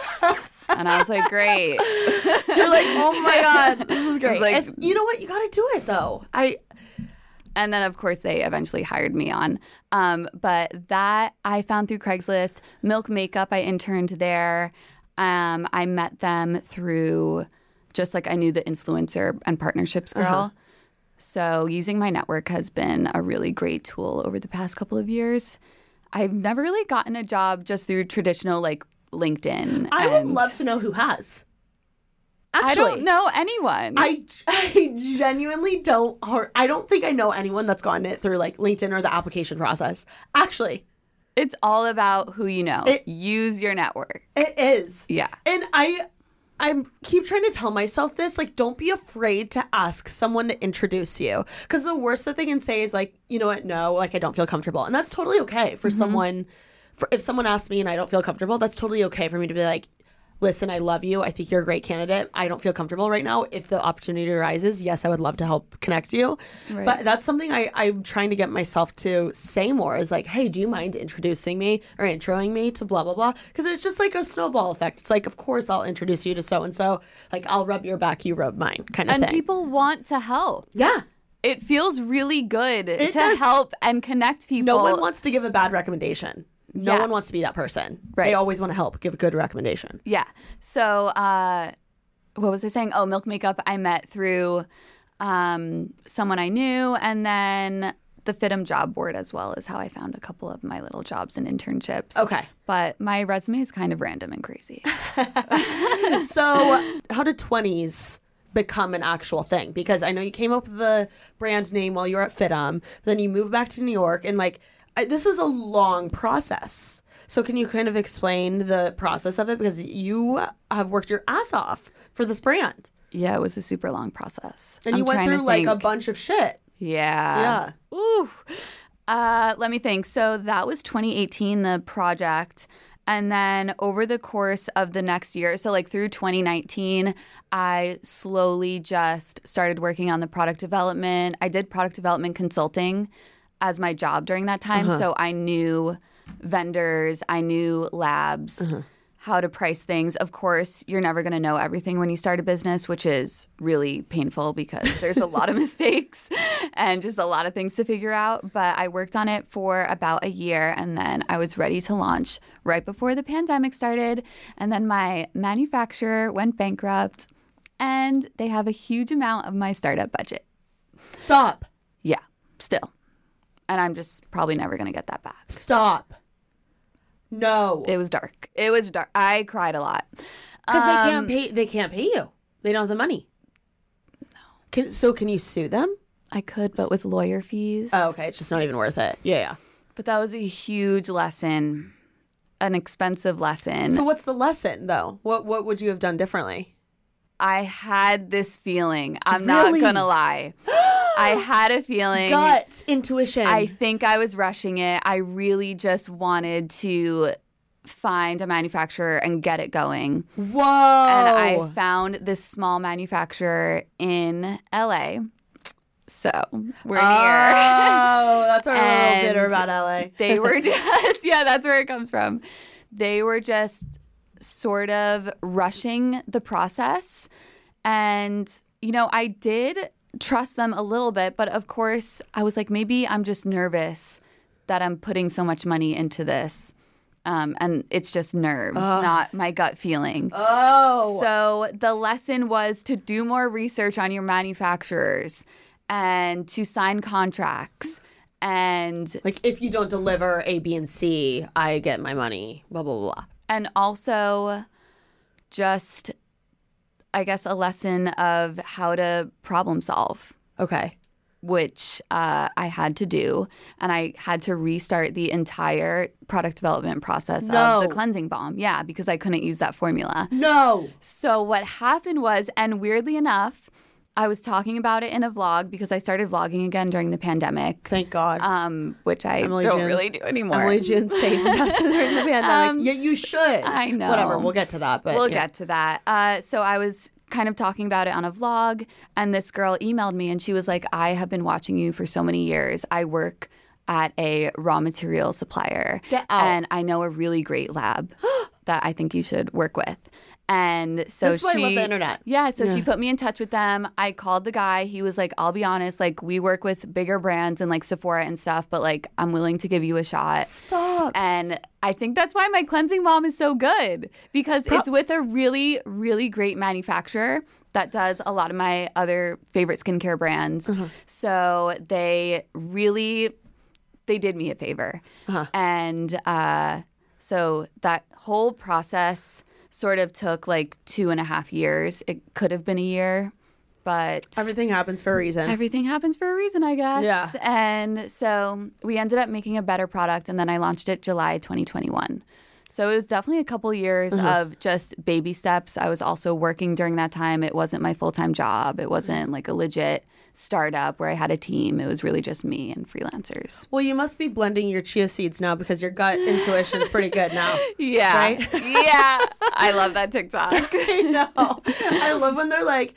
And I was like, great. You're like, oh my God, this is great. Like, you know what? You got to do it, though. I. And then, of course, they eventually hired me on. Um, but that I found through Craigslist. Milk Makeup, I interned there. Um, I met them through just like I knew the influencer and partnerships girl. Uh-huh. So using my network has been a really great tool over the past couple of years. I've never really gotten a job just through traditional, like, LinkedIn. I would love to know who has. Actually, I don't know anyone. I, I genuinely don't. I don't think I know anyone that's gotten it through like LinkedIn or the application process. Actually, it's all about who you know. It, Use your network. It is. Yeah. And I, I keep trying to tell myself this. Like, don't be afraid to ask someone to introduce you. Because the worst that they can say is like, you know what? No, like I don't feel comfortable, and that's totally okay for mm-hmm. someone. For, if someone asks me and I don't feel comfortable, that's totally okay for me to be like, listen, I love you. I think you're a great candidate. I don't feel comfortable right now. If the opportunity arises, yes, I would love to help connect you. Right. But that's something I, I'm trying to get myself to say more is like, hey, do you mind introducing me or introing me to blah, blah, blah? Because it's just like a snowball effect. It's like, of course, I'll introduce you to so-and-so. Like, I'll rub your back, you rub mine kind of and thing. And people want to help. Yeah. It feels really good it to does. help and connect people. No one wants to give a bad recommendation. No yeah. one wants to be that person. Right. They always want to help, give a good recommendation. Yeah. So, uh, what was I saying? Oh, Milk Makeup I met through um, someone I knew, and then the FITM job board as well is how I found a couple of my little jobs and internships. Okay. But my resume is kind of random and crazy. So, how did twenties become an actual thing? Because I know you came up with the brand name while you were at FITM, then you moved back to New York, and like, I, this was a long process. So can you kind of explain the process of it? Because you have worked your ass off for this brand. Yeah, it was a super long process. And I'm you went through like a bunch of shit. Yeah. Yeah. Ooh. Uh, let me think. So that was twenty eighteen, the project. And then over the course of the next year, so like through twenty nineteen, I slowly just started working on the product development. I did product development consulting as my job during that time. Uh-huh. So I knew vendors, I knew labs, uh-huh. how to price things. Of course, you're never going to know everything when you start a business, which is really painful because there's a lot of mistakes and just a lot of things to figure out. But I worked on it for about a year, and then I was ready to launch right before the pandemic started. And then my manufacturer went bankrupt. And they have a huge amount of my startup budget. Stop. Yeah, still. And I'm just probably never going to get that back. Stop. No. It was dark. It was dark. I cried a lot. Because Um, they can't pay. They can't pay you. They don't have the money. No. Can, so can you sue them? I could, but with lawyer fees. Oh, okay. It's just not even worth it. Yeah, yeah. But that was a huge lesson, an expensive lesson. So what's the lesson, though? What What would you have done differently? I had this feeling. I'm Really? not going to lie. I had a feeling. Gut, intuition. I think I was rushing it. I really just wanted to find a manufacturer and get it going. Whoa. And I found this small manufacturer in L A. So we're near. Oh, that's why we're a little And bitter about L A. They were just, yeah, that's where it comes from. They were just sort of rushing the process. And, you know, I did trust them a little bit, but of course I was like, maybe I'm just nervous that I'm putting so much money into this. Um, and it's just nerves, not my gut feeling. Oh. So the lesson was to do more research on your manufacturers and to sign contracts. And Like, if you don't deliver A, B, and C, I get my money, blah, blah, blah. and also just, I guess, a lesson of how to problem solve, Okay. which uh, I had to do. And I had to restart the entire product development process No. of the cleansing balm. Yeah, because I couldn't use that formula. No. So what happened was, and weirdly enough, I was talking about it in a vlog because I started vlogging again during the pandemic. Thank God. Um, which I Emily don't June- really do anymore. Emily June saved us during the pandemic. Um, yeah, you should. I know. Whatever. We'll get to that. But We'll yeah. get to that. Uh, so I was kind of talking about it on a vlog, and this girl emailed me, and she was like, I have been watching you for so many years. I work at a raw material supplier. Get out. And I know a really great lab that I think you should work with. And so This is why I she, love the internet. Yeah, so she put me in touch with them. I called the guy. He was like, I'll be honest, like we work with bigger brands and like Sephora and stuff, but like I'm willing to give you a shot. Stop. And I think that's why my cleansing balm is so good because it's with a really, really great manufacturer that does a lot of my other favorite skincare brands. Uh-huh. So they really, they did me a favor. Uh-huh. And uh, so that whole process sort of took like two and a half years. It could have been a year, but Everything happens for a reason. everything happens for a reason, I guess. Yeah. And so we ended up making a better product, and then I launched it July twenty twenty-one. So it was definitely a couple years of just baby steps. I was also working during that time. It wasn't my full-time job. It wasn't like a legit startup where I had a team. It was really just me and freelancers. Well, you must be blending your chia seeds now because your gut intuition is pretty good now. Yeah. Right? Yeah. I love that TikTok. I know. I love when they're like,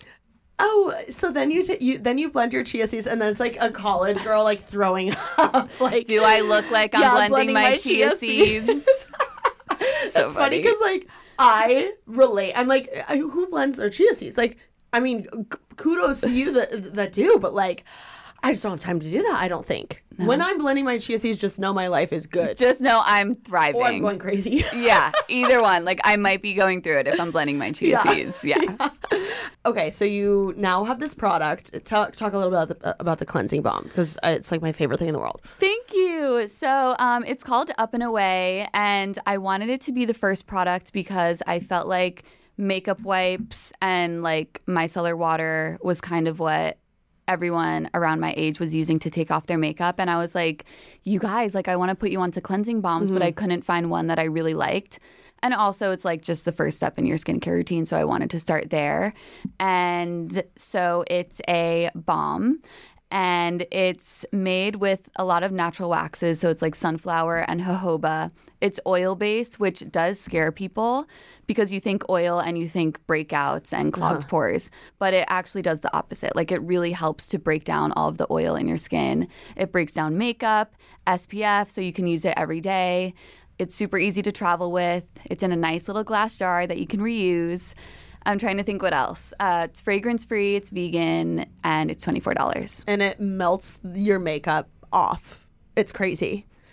oh, so then you, t- you then you blend your chia seeds, and then it's like a college girl like throwing up. Like, Do I look like I'm Yeah, blending, blending my, my chia, chia seeds? So it's funny because like I relate. I'm like, I- who blends their chia seeds? Like, I mean, k- kudos to you that that do, but like, I just don't have time to do that. I don't think. When I'm blending my chia seeds, just know my life is good. Just know I'm thriving. Or I'm going crazy. Yeah, either one. Like I might be going through it if I'm blending my chia Yeah. seeds. Yeah. Okay, so you now have this product. Talk talk a little bit about the, about the cleansing balm because it's like my favorite thing in the world. Thank you. So um, it's called Up and Away, and I wanted it to be the first product because I felt like makeup wipes and like micellar water was kind of what everyone around my age was using to take off their makeup. And I was like, you guys, like I want to put you onto cleansing balms, but I couldn't find one that I really liked. And also it's like just the first step in your skincare routine. So I wanted to start there. And so it's a balm. And it's made with a lot of natural waxes. So it's like sunflower and jojoba. It's oil-based, which does scare people because you think oil and you think breakouts and clogged pores. But it actually does the opposite. Like it really helps to break down all of the oil in your skin. It breaks down makeup, S P F, so you can use it every day. It's super easy to travel with. It's in a nice little glass jar that you can reuse. I'm trying to think what else. Uh, it's fragrance-free, it's vegan, and it's twenty-four dollars. And it melts your makeup off. It's crazy.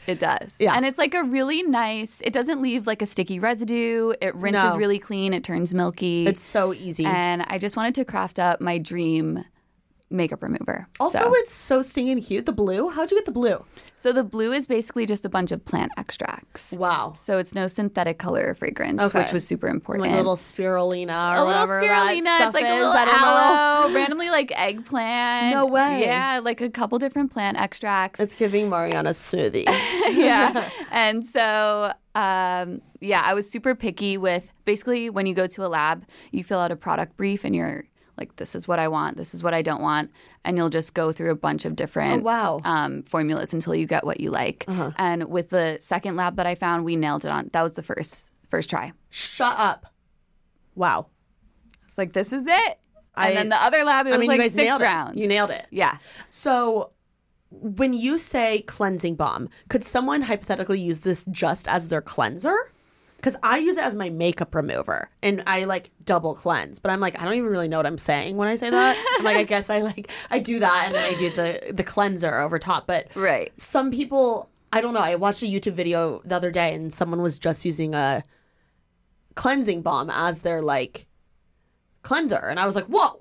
It does. Yeah. And it's like a really nice, it doesn't leave like a sticky residue. It rinses No. really clean. It turns milky. It's so easy. And I just wanted to craft up my dream makeup remover. Also, so. it's so stinking cute. The blue. How'd you get the blue? So the blue is basically just a bunch of plant extracts. Wow. So it's no synthetic color or fragrance, Okay. which was super important. Like a little spirulina or a little whatever spirulina. that stuff It's like is. a little I don't know. aloe, randomly like eggplant. No way. Yeah, like a couple different plant extracts. It's giving Mariana's smoothie. yeah. And so, um, yeah, I was super picky with basically when you go to a lab, you fill out a product brief and you're like, this is what I want, this is what I don't want. And you'll just go through a bunch of different Oh, wow. um, formulas until you get what you like. Uh-huh. And with the second lab that I found, we nailed it on. That was the first first try. Shut up. Wow. It's like, this is it. I- And then the other lab, it I was mean, like you guys six nailed rounds. it. You nailed it. Yeah. So when you say cleansing balm, could someone hypothetically use this just as their cleanser? Because I use it as my makeup remover and I like double cleanse, but I'm like, I don't even really know what I'm saying when I say that. I'm like, I guess I like, I do that and then I do the, the cleanser over top. But Right. some people, I don't know. I watched a YouTube video the other day and someone was just using a cleansing balm as their like cleanser. And I was like, whoa,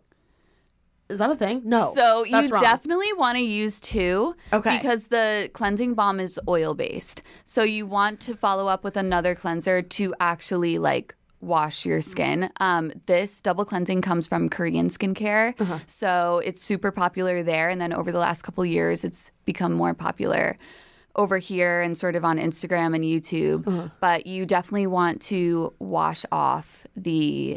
is that a thing? No. So that's you wrong. definitely want to use two. Okay. Because the cleansing balm is oil based. So you want to follow up with another cleanser to actually like wash your skin. Um, this double cleansing comes from Korean skincare. Uh-huh. So it's super popular there. And then over the last couple years, it's become more popular over here and sort of on Instagram and YouTube. Uh-huh. But you definitely want to wash off the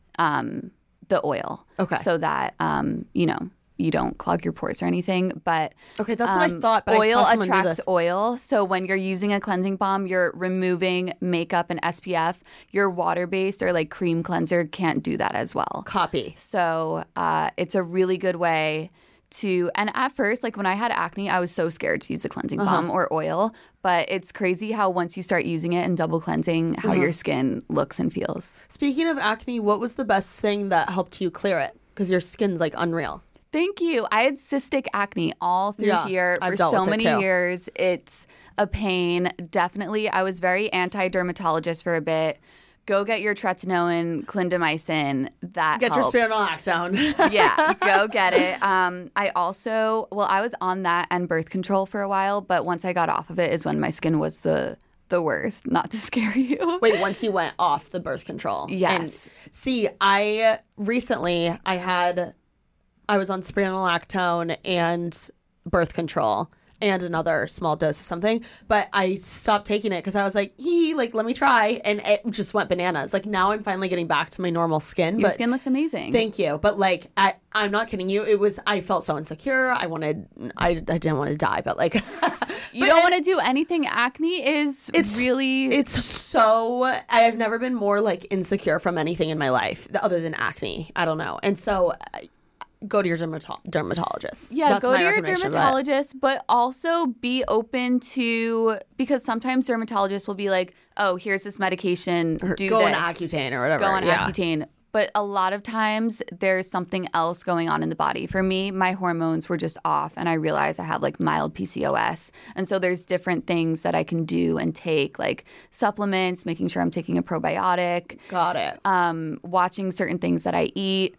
um, the oil. Okay. So that, um, you know, you don't clog your pores or anything. But Okay, that's what I um, thought, but I oil saw someone do attracts this. oil. So when you're using a cleansing balm, you're removing makeup and S P F. Your water-based or like cream cleanser can't do that as well. Copy. So uh, it's a really good way to, and at first, like when I had acne, I was so scared to use a cleansing Uh-huh. balm or oil. But it's crazy how once you start using it and double cleansing, how Uh-huh. your skin looks and feels. Speaking of acne, what was the best thing that helped you clear it? Because your skin's like unreal. Thank you. I had cystic acne all through Yeah, here I've for dealt so with it many too. years. It's a pain. Definitely. I was very anti-dermatologist for a bit. Go get your tretinoin, clindamycin. That Get helps. your spironolactone. Yeah, go get it. Um, I also, well, I was on that and birth control for a while, but once I got off of it is when my skin was the the worst. Not to scare you. Wait, once you went off the birth control. Yes. And see, I recently I had I was on spironolactone and birth control and another small dose of something, but I stopped taking it because I was like, "Hee, like let me try," and it just went bananas. Like now I'm finally getting back to my normal skin. Your but skin looks amazing. Thank you. But like, I, I'm not kidding you. It was, I felt so insecure. I wanted, I, I didn't want to die, but like, you don't want to do anything. Acne is It's- really. it's so, I've never been more like insecure from anything in my life other than acne. I don't know. And so I- go to your dermato- dermatologist. Yeah, That's go my to your recommendation, but- dermatologist, but also be open to, because sometimes dermatologists will be like, oh, here's this medication, do go on this. Accutane or whatever. Go on yeah. Accutane. But a lot of times there's something else going on in the body. For me, my hormones were just off and I realized I have like mild P C O S. And so there's different things that I can do and take, like supplements, making sure I'm taking a probiotic, Got it. um, watching certain things that I eat.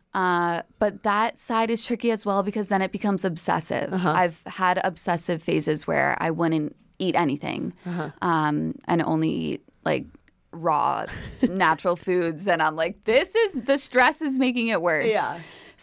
Uh, but that side is tricky as well because then it becomes obsessive. Uh-huh. I've had obsessive phases where I wouldn't eat anything Uh-huh. um, and only eat like raw natural foods. And I'm like, this is, the stress is making it worse. Yeah.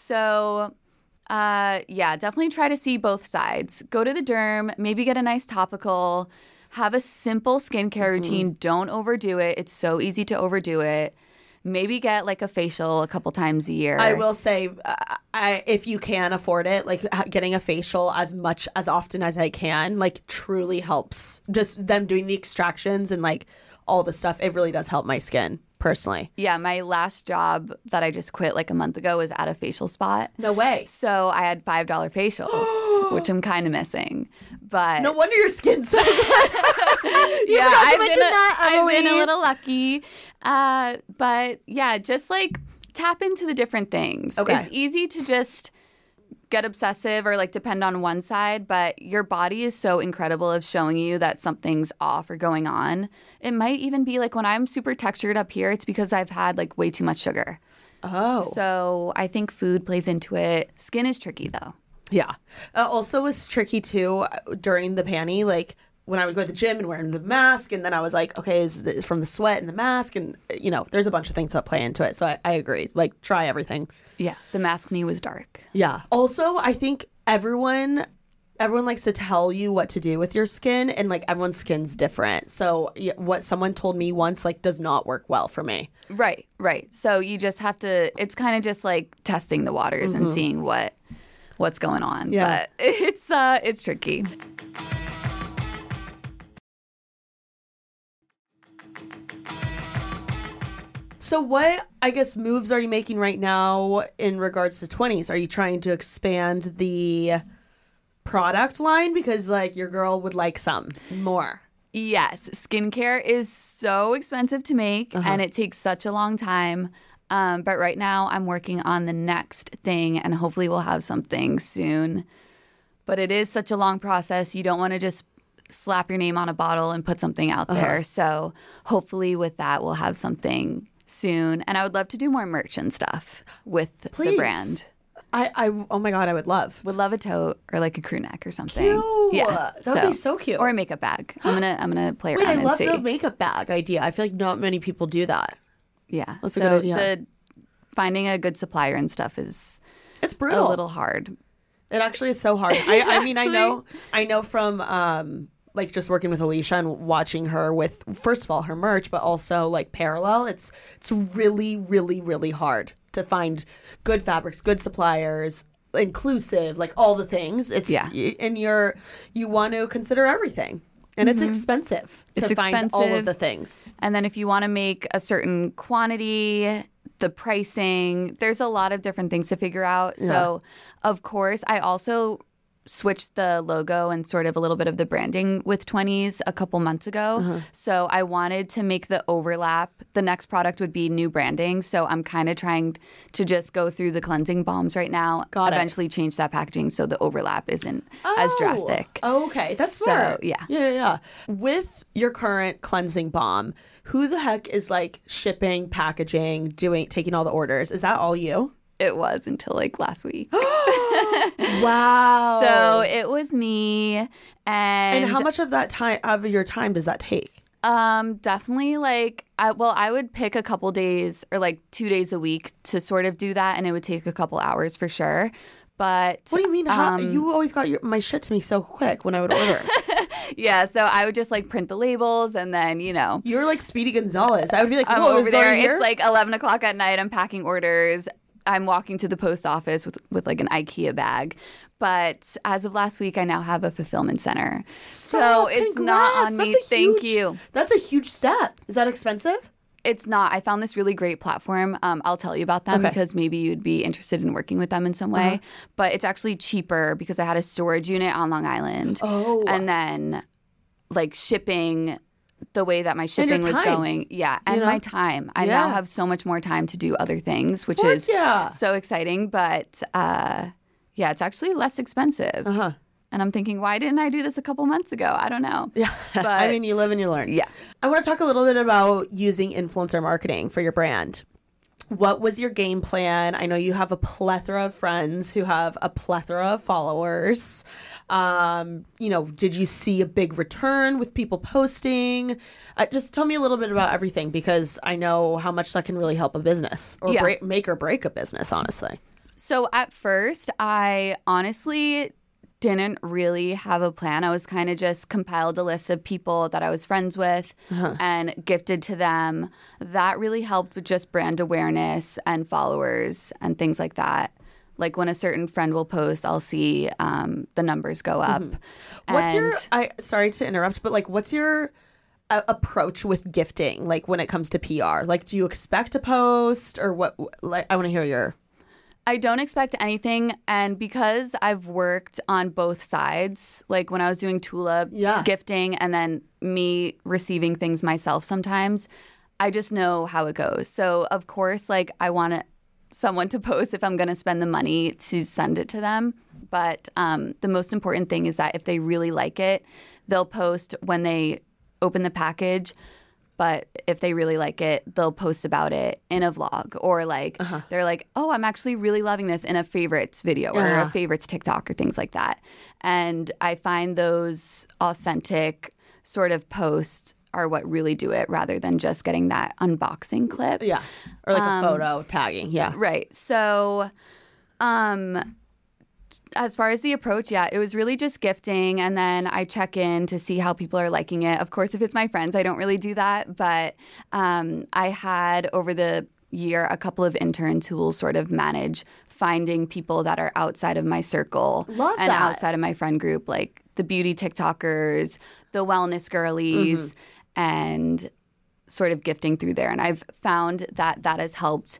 So uh, yeah, definitely try to see both sides. Go to the derm, maybe get a nice topical, have a simple skincare Mm-hmm. routine. Don't overdo it. It's so easy to overdo it. Maybe get like a facial a couple times a year. I will say, uh, I, if you can afford it, like ha- getting a facial as much as often as I can, like truly helps. Just them doing the extractions and like all the stuff, it really does help my skin personally. Yeah, my last job that I just quit like a month ago was at a facial spot. No way. So I had five dollar facials, which I'm kind of missing. But No wonder your skin's so good. yeah, forgot to I've mention been, a, that, I've been a Emily. little lucky. Uh, but yeah, just like tap into the different things. Okay. It's easy to just get obsessive or like depend on one side, but your body is so incredible of showing you that something's off or going on. It might even be like when I'm super textured up here, it's because I've had like way too much sugar. Oh. So I think food plays into it. Skin is tricky though. Yeah. Uh, also was tricky too during the panty, like when I would go to the gym and wearing the mask, and then I was like, okay, is this from the sweat and the mask? And, you know, there's a bunch of things that play into it. So I, I agree. Like, try everything. Yeah. The mask knee was dark. Yeah. Also, I think everyone everyone likes to tell you what to do with your skin, and like everyone's skin's different. So yeah, what someone told me once like does not work well for me. Right, right. So you just have to, it's kind of just like testing the waters mm-hmm. and seeing what what's going on. Yeah. But it's uh it's tricky. So what, I guess, moves are you making right now in regards to twenties? Are you trying to expand the product line? Because, like, your girl would like some more. Yes. Skincare is so expensive to make, uh-huh. and it takes such a long time. Um, but right now I'm working on the next thing, and hopefully we'll have something soon. But it is such a long process. You don't want to just slap your name on a bottle and put something out uh-huh. there. So hopefully with that we'll have something soon. And I would love to do more merch and stuff with Please. the brand. I, I, oh my God, I would love. Would love a tote or like a crew neck or something. Cute. Yeah. That would so, be so cute. Or a makeup bag. I'm gonna I'm gonna play Wait, around I and love see. the makeup bag idea. I feel like not many people do that. Yeah. That's so a good idea. the finding a good supplier and stuff is it's brutal. A little hard. It actually is so hard. I, I mean, actually, I know I know from um like just working with Alicia and watching her with, first of all, her merch, but also like Parallel. It's it's really, really, really hard to find good fabrics, good suppliers, inclusive, like all the things. It's yeah. And you're you want to consider everything. And mm-hmm. it's expensive to it's find expensive. all of the things. And then if you want to make a certain quantity, the pricing, there's a lot of different things to figure out. Yeah. So, of course, I also switched the logo and sort of a little bit of the branding with twenties a couple months ago. Uh-huh. So I wanted to make the overlap. The next product would be new branding. So I'm kind of trying to just go through the cleansing balms right now. Got eventually it. change that packaging so the overlap isn't oh, as drastic. Okay, that's smart. So, yeah. Yeah, yeah, yeah. With your current cleansing balm, who the heck is like shipping, packaging, doing, taking all the orders? Is that all you? It was until like last week. Wow. So it was me. And And how much of that time of your time does that take? Um, definitely like I well, I would pick a couple days or like two days a week to sort of do that, and it would take a couple hours for sure. But what do you mean? How, um, you always got your, my shit to me so quick when I would order. Yeah, so I would just like print the labels, and then you know you're like Speedy Gonzalez. I would be like, I'm whoa, over is there. here? It's like eleven o'clock at night. I'm packing orders. I'm walking to the post office with, with like an IKEA bag. But as of last week, I now have a fulfillment center. So oh, it's congrats. not on That's me. Thank huge, you. That's a huge step. Is that expensive? It's not. I found this really great platform. Um, I'll tell you about them okay. because maybe you'd be interested in working with them in some way. Uh-huh. But it's actually cheaper because I had a storage unit on Long Island. Oh. And then like shipping the way that my shipping was going. Yeah. And you know? my time. I yeah. now have so much more time to do other things, which course, is yeah. so exciting. But uh, yeah, it's actually less expensive. Uh-huh. And I'm thinking, why didn't I do this a couple months ago? I don't know. Yeah. But, I mean, you live and you learn. Yeah. I want to talk a little bit about using influencer marketing for your brand. What was your game plan? I know you have a plethora of friends who have a plethora of followers. Um, you know, did you see a big return with people posting? Uh, just tell me a little bit about everything, because I know how much that can really help a business or yeah. break, make or break a business, honestly. So at first, I honestly didn't really have a plan. I was kind of just compiled a list of people that I was friends with uh-huh. and gifted to them. That really helped with just brand awareness and followers and things like that. Like when a certain friend will post, I'll see um, the numbers go up. Mm-hmm. What's your, I sorry to interrupt, but like what's your uh, approach with gifting? Like when it comes to P R, like do you expect to post or what? Like I want to hear your... I don't expect anything, and because I've worked on both sides, like when I was doing Tula yeah. gifting and then me receiving things myself sometimes, I just know how it goes. So, of course, like I want to someone to post if I'm going to spend the money to send it to them. But um, the most important thing is that if they really like it, they'll post when they open the package. But if they really like it, they'll post about it in a vlog, or like uh-huh. they're like, oh, I'm actually really loving this in a favorites video or uh-huh. a favorites TikTok or things like that. And I find those authentic sort of posts are what really do it, rather than just getting that unboxing clip. Yeah. Or like um, a photo tagging. Yeah. Right. So um, as far as the approach, yeah, it was really just gifting. And then I check in to see how people are liking it. Of course, if it's my friends, I don't really do that. But um, I had over the year a couple of interns who will sort of manage finding people that are outside of my circle. Love and that. outside of my friend group, like the beauty TikTokers, the wellness girlies, mm-hmm. and sort of gifting through there. And I've found that that has helped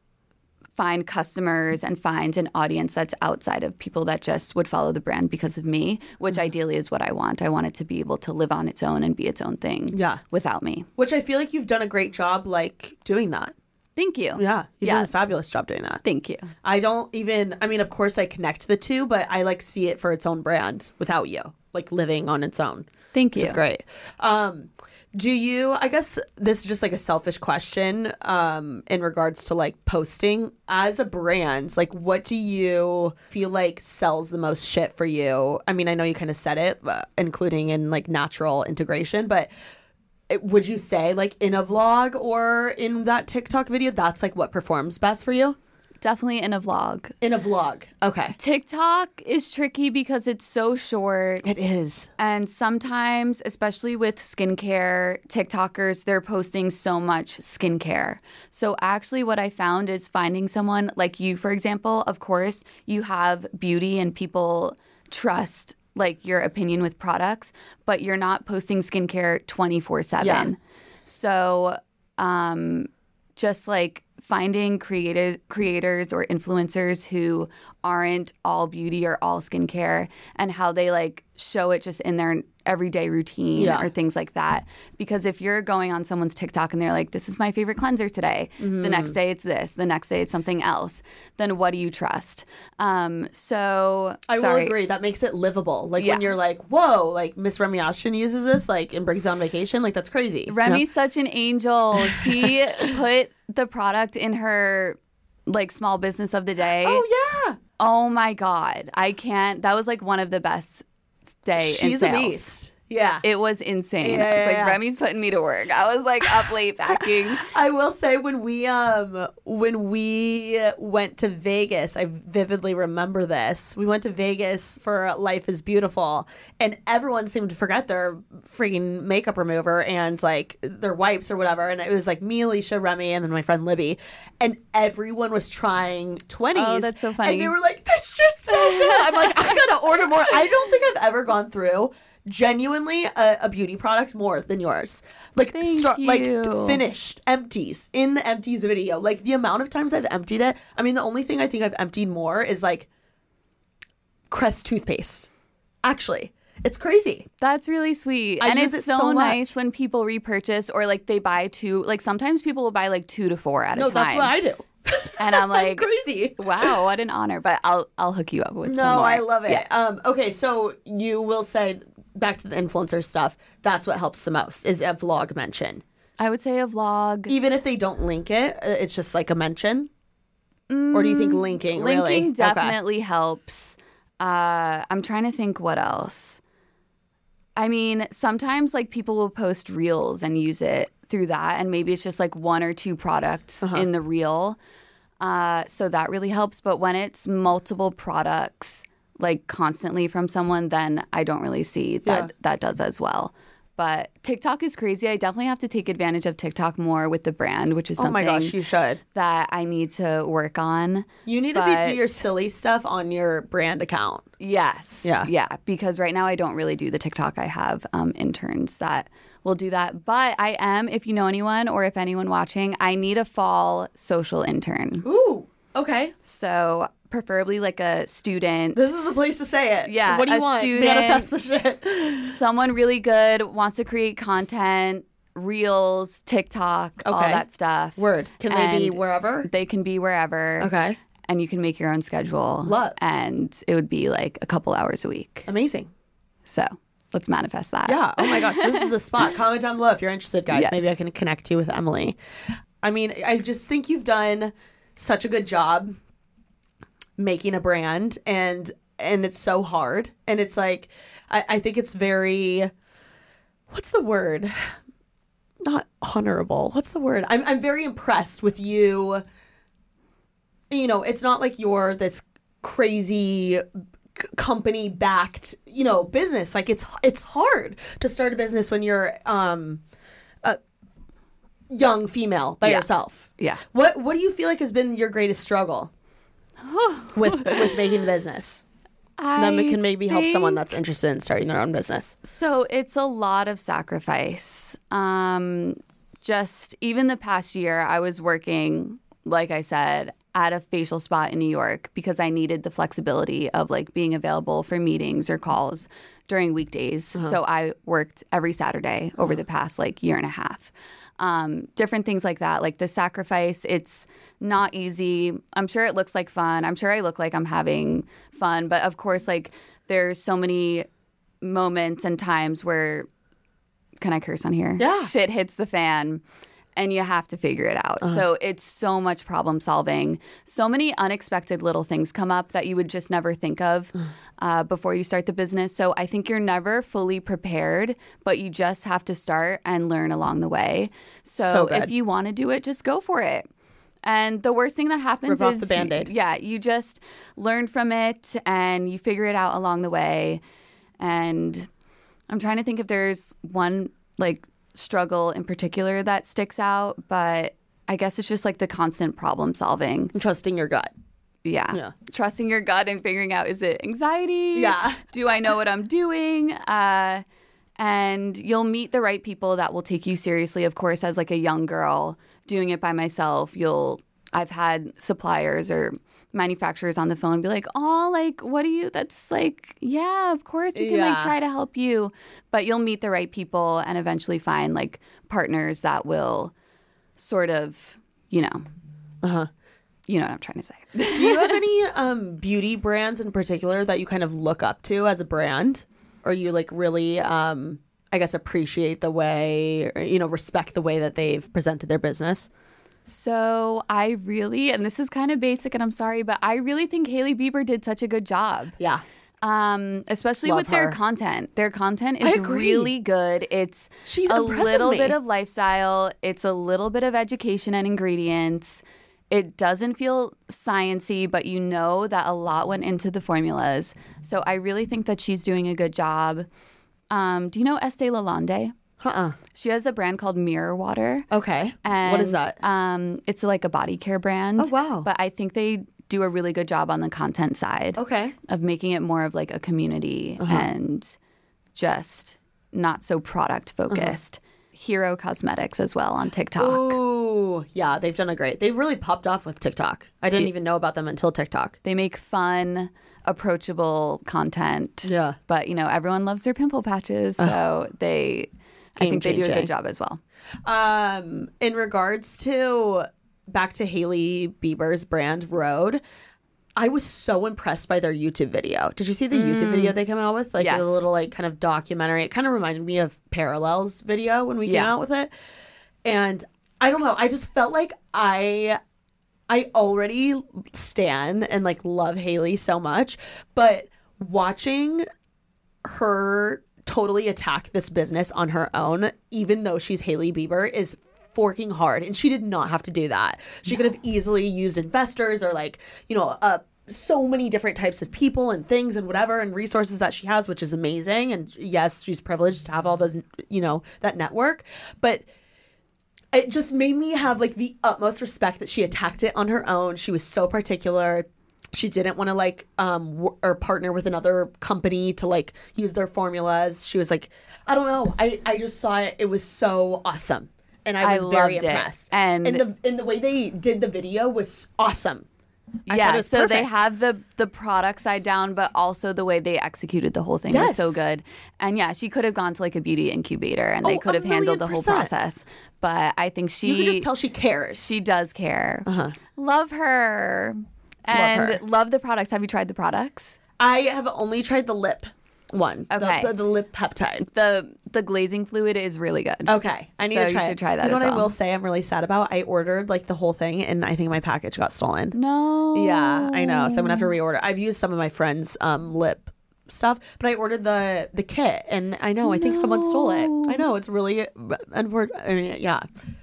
find customers and find an audience that's outside of people that just would follow the brand because of me, which mm-hmm. ideally is what I want. I want it to be able to live on its own and be its own thing yeah. without me. Which I feel like you've done a great job like doing that. Thank you. Yeah. You've yeah. done a fabulous job doing that. Thank you. I don't even, I mean, of course I connect the two, but I like see it for its own brand without you, like living on its own. Thank you. Which is great. Um, do you, I guess this is just like a selfish question um, in regards to like posting as a brand, like what do you feel like sells the most shit for you? I mean, I know you kind of said it, uh, including in like natural integration, but it, would you say like in a vlog or in that TikTok video, that's like what performs best for you? Definitely in a vlog. In a vlog. Okay. TikTok is tricky because it's so short. It is. And sometimes, especially with skincare, TikTokers, they're posting so much skincare. So actually what I found is finding someone like you, for example. Of course, you have beauty and people trust like your opinion with products, but you're not posting skincare twenty-four seven. Yeah. So um, just like finding creative creators or influencers who aren't all beauty or all skincare, and how they like show it just in their everyday routine yeah. or things like that. Because if you're going on someone's TikTok and they're like, this is my favorite cleanser today, mm-hmm. the next day it's this, the next day it's something else, then what do you trust? Um, so I sorry. will agree. That makes it livable. Like yeah. when you're like, whoa, like Miss Remy Ashton uses this like and brings it on vacation. Like that's crazy. Remy's you know? Such an angel. She put the product in her like small business of the day. Oh yeah. Oh my God. I can't. That was like one of the best day She's in sales. a beast. Yeah. It was insane. Yeah, I was yeah, like, yeah. Remy's putting me to work. I was like up late packing. I will say when we um when we went to Vegas, I vividly remember this. We went to Vegas for Life is Beautiful, and everyone seemed to forget their freaking makeup remover and like their wipes or whatever. And it was like me, Alicia, Remy, and then my friend Libby, and everyone was trying twenties. Oh, that's so funny. And they were like, "This shit's so good." I'm like, I gotta order more. I don't think I've ever gone through genuinely a, a beauty product more than yours. Like Thank start you. like finished empties in the empties video. Like the amount of times I've emptied it. I mean, the only thing I think I've emptied more is like Crest toothpaste. Actually, it's crazy. That's really sweet. I and use it's it so, so nice much. when people repurchase or like they buy two. Like sometimes people will buy like two to four at No, a time. that's what I do. And I'm like, crazy. Wow, what an honor. But I'll I'll hook you up with No, some more. I love it. Yes. Um, okay, so you will say back to the influencer stuff. That's what helps the most is a vlog mention. I would say a vlog. Even if they don't link it, uh, it's just like a mention. Mm, or do you think linking? Linking really? definitely okay. helps. Uh, I'm trying to think what else. I mean, sometimes like people will post reels and use it through that, and maybe it's just like one or two products uh-huh. in the reel. Uh, so that really helps. But when it's multiple products, like constantly from someone, then I don't really see that yeah. that does as well. But TikTok is crazy. I definitely have to take advantage of TikTok more with the brand, which is something oh my gosh, you should. that I need to work on. You need but, to be, do your silly stuff on your brand account. Yes. Yeah. Yeah. Because right now I don't really do the TikTok. I have um, interns that will do that. But I am, if you know anyone or if anyone watching, I need a fall social intern. Ooh. Okay. So preferably like a student. This is the place to say it. Yeah. What do you a want? Student, manifest the shit. Someone really good, wants to create content, Reels, TikTok, all Okay. that stuff. Word. Can they be And wherever? They can be wherever. Okay. And you can make your own schedule. Love. And it would be like a couple hours a week. Amazing. So let's manifest that. Yeah. Oh my gosh. This is a spot. Comment down below if you're interested, guys. Yes. Maybe I can connect you with Emily. I mean, I just think you've done such a good job making a brand, and and it's so hard. And it's like, I, I think it's very, what's the word? Not honorable. What's the word? I'm I'm very impressed with you. You know, it's not like you're this crazy c- company backed, you know, business. Like it's it's hard to start a business when you're um a young female by Yeah. yourself. Yeah. What what do you feel like has been your greatest struggle with with making the business? I Then we can maybe help someone think- that's interested in starting their own business. So it's a lot of sacrifice. Um, just even the past year, I was working, like I said, at a facial spa in New York because I needed the flexibility of like being available for meetings or calls during weekdays. Uh-huh. So I worked every Saturday over the past like year and a half. Um, different things like that, like the sacrifice. It's not easy. I'm sure it looks like fun. I'm sure I look like I'm having fun, but of course, like there's so many moments and times where, can I curse on here? Yeah. Shit hits the fan and you have to figure it out. So it's so much problem solving. So many unexpected little things come up that you would just never think of uh, before you start the business. So I think you're never fully prepared, but you just have to start and learn along the way. So, So good. if you want to do it, just go for it. And the worst thing that happens Rip off is the Band-Aid. yeah, you just learn from it and you figure it out along the way. And I'm trying to think if there's one like struggle in particular that sticks out, but I guess it's just like the constant problem solving. And trusting your gut. Yeah. Yeah. Trusting your gut and figuring out, is it anxiety? Yeah. Do I know what I'm doing? Uh, and you'll meet the right people that will take you seriously. Of course, as like a young girl doing it by myself, you'll I've had suppliers or manufacturers on the phone be like, oh, like, what do you, that's like, yeah, of course we can Yeah. like try to help you. But you'll meet the right people and eventually find like partners that will sort of, you know, Uh-huh. you know what I'm trying to say. Do you have any um, beauty brands in particular that you kind of look up to as a brand? Or you like really, um, I guess, appreciate the way, or, you know, respect the way that they've presented their business? So I really, and this is kind of basic and I'm sorry, but I really think Hailey Bieber did such a good job. Yeah. Um, especially Love with their her. content. Their content I is agree. really good. It's She's a impresses little me. bit of lifestyle. It's a little bit of education and ingredients. It doesn't feel sciencey, but you know that a lot went into the formulas. So I really think that she's doing a good job. Um, do you know Estee Lalonde? Uh-uh. She has a brand called Mirror Water. Okay. And, what is that? Um, it's like a body care brand. Oh, wow. But I think they do a really good job on the content side Okay. of making it more of like a community Uh-huh. and just not so product focused. Hero Cosmetics as well on TikTok. Ooh, yeah, they've done a great. They've really popped off with TikTok. I didn't even know about them until TikTok. They make fun, approachable content. Yeah. But, you know, everyone loves their pimple patches. So they, I Game think they do a changing. good job as well. Um, in regards to back to Hailey Bieber's brand Rhode, I was so impressed by their YouTube video. Did you see the YouTube video they came out with? Like Yes. a little like kind of documentary. It kind of reminded me of Parallels video when we came Yeah. out with it. And I don't know, I just felt like I I already stan and like love Hailey so much, but watching her totally attack this business on her own, even though she's Hailey Bieber, is forking hard. And she did not have to do that. She could have easily used investors or like, you know, uh, so many different types of people and things and whatever and resources that she has, which is amazing. And yes, she's privileged to have all those, you know, that network. But it just made me have like the utmost respect that she attacked it on her own. She was so particular. She didn't want to like um w- or partner with another company to like use their formulas. She was like, I don't know. I, I just saw it. It was so awesome. And I I was very loved it. impressed. And- and the and the way they did the video was awesome. I thought it Yeah, was so they perfect. have the the product side down, but also the way they executed the whole thing was so Yes. good. And yeah, she could have gone to like a beauty incubator and they Oh, could a have handled the million whole percent. process. But I think she You can just tell she cares. she does care. Love her. And her. love the products. Have you tried the products? I have only tried the lip one. Okay. The, the, the lip peptide. The the glazing fluid is really good. Okay. I need So to try you it. should try that You know as what I well. will say I'm really sad about? I ordered like the whole thing and I think my package got stolen. No. Yeah, I know. So I'm gonna have to reorder. I've used some of my friends' um, lip stuff, but I ordered the the kit, and I know I think someone stole it. I know it's really unfortunate. I mean, yeah.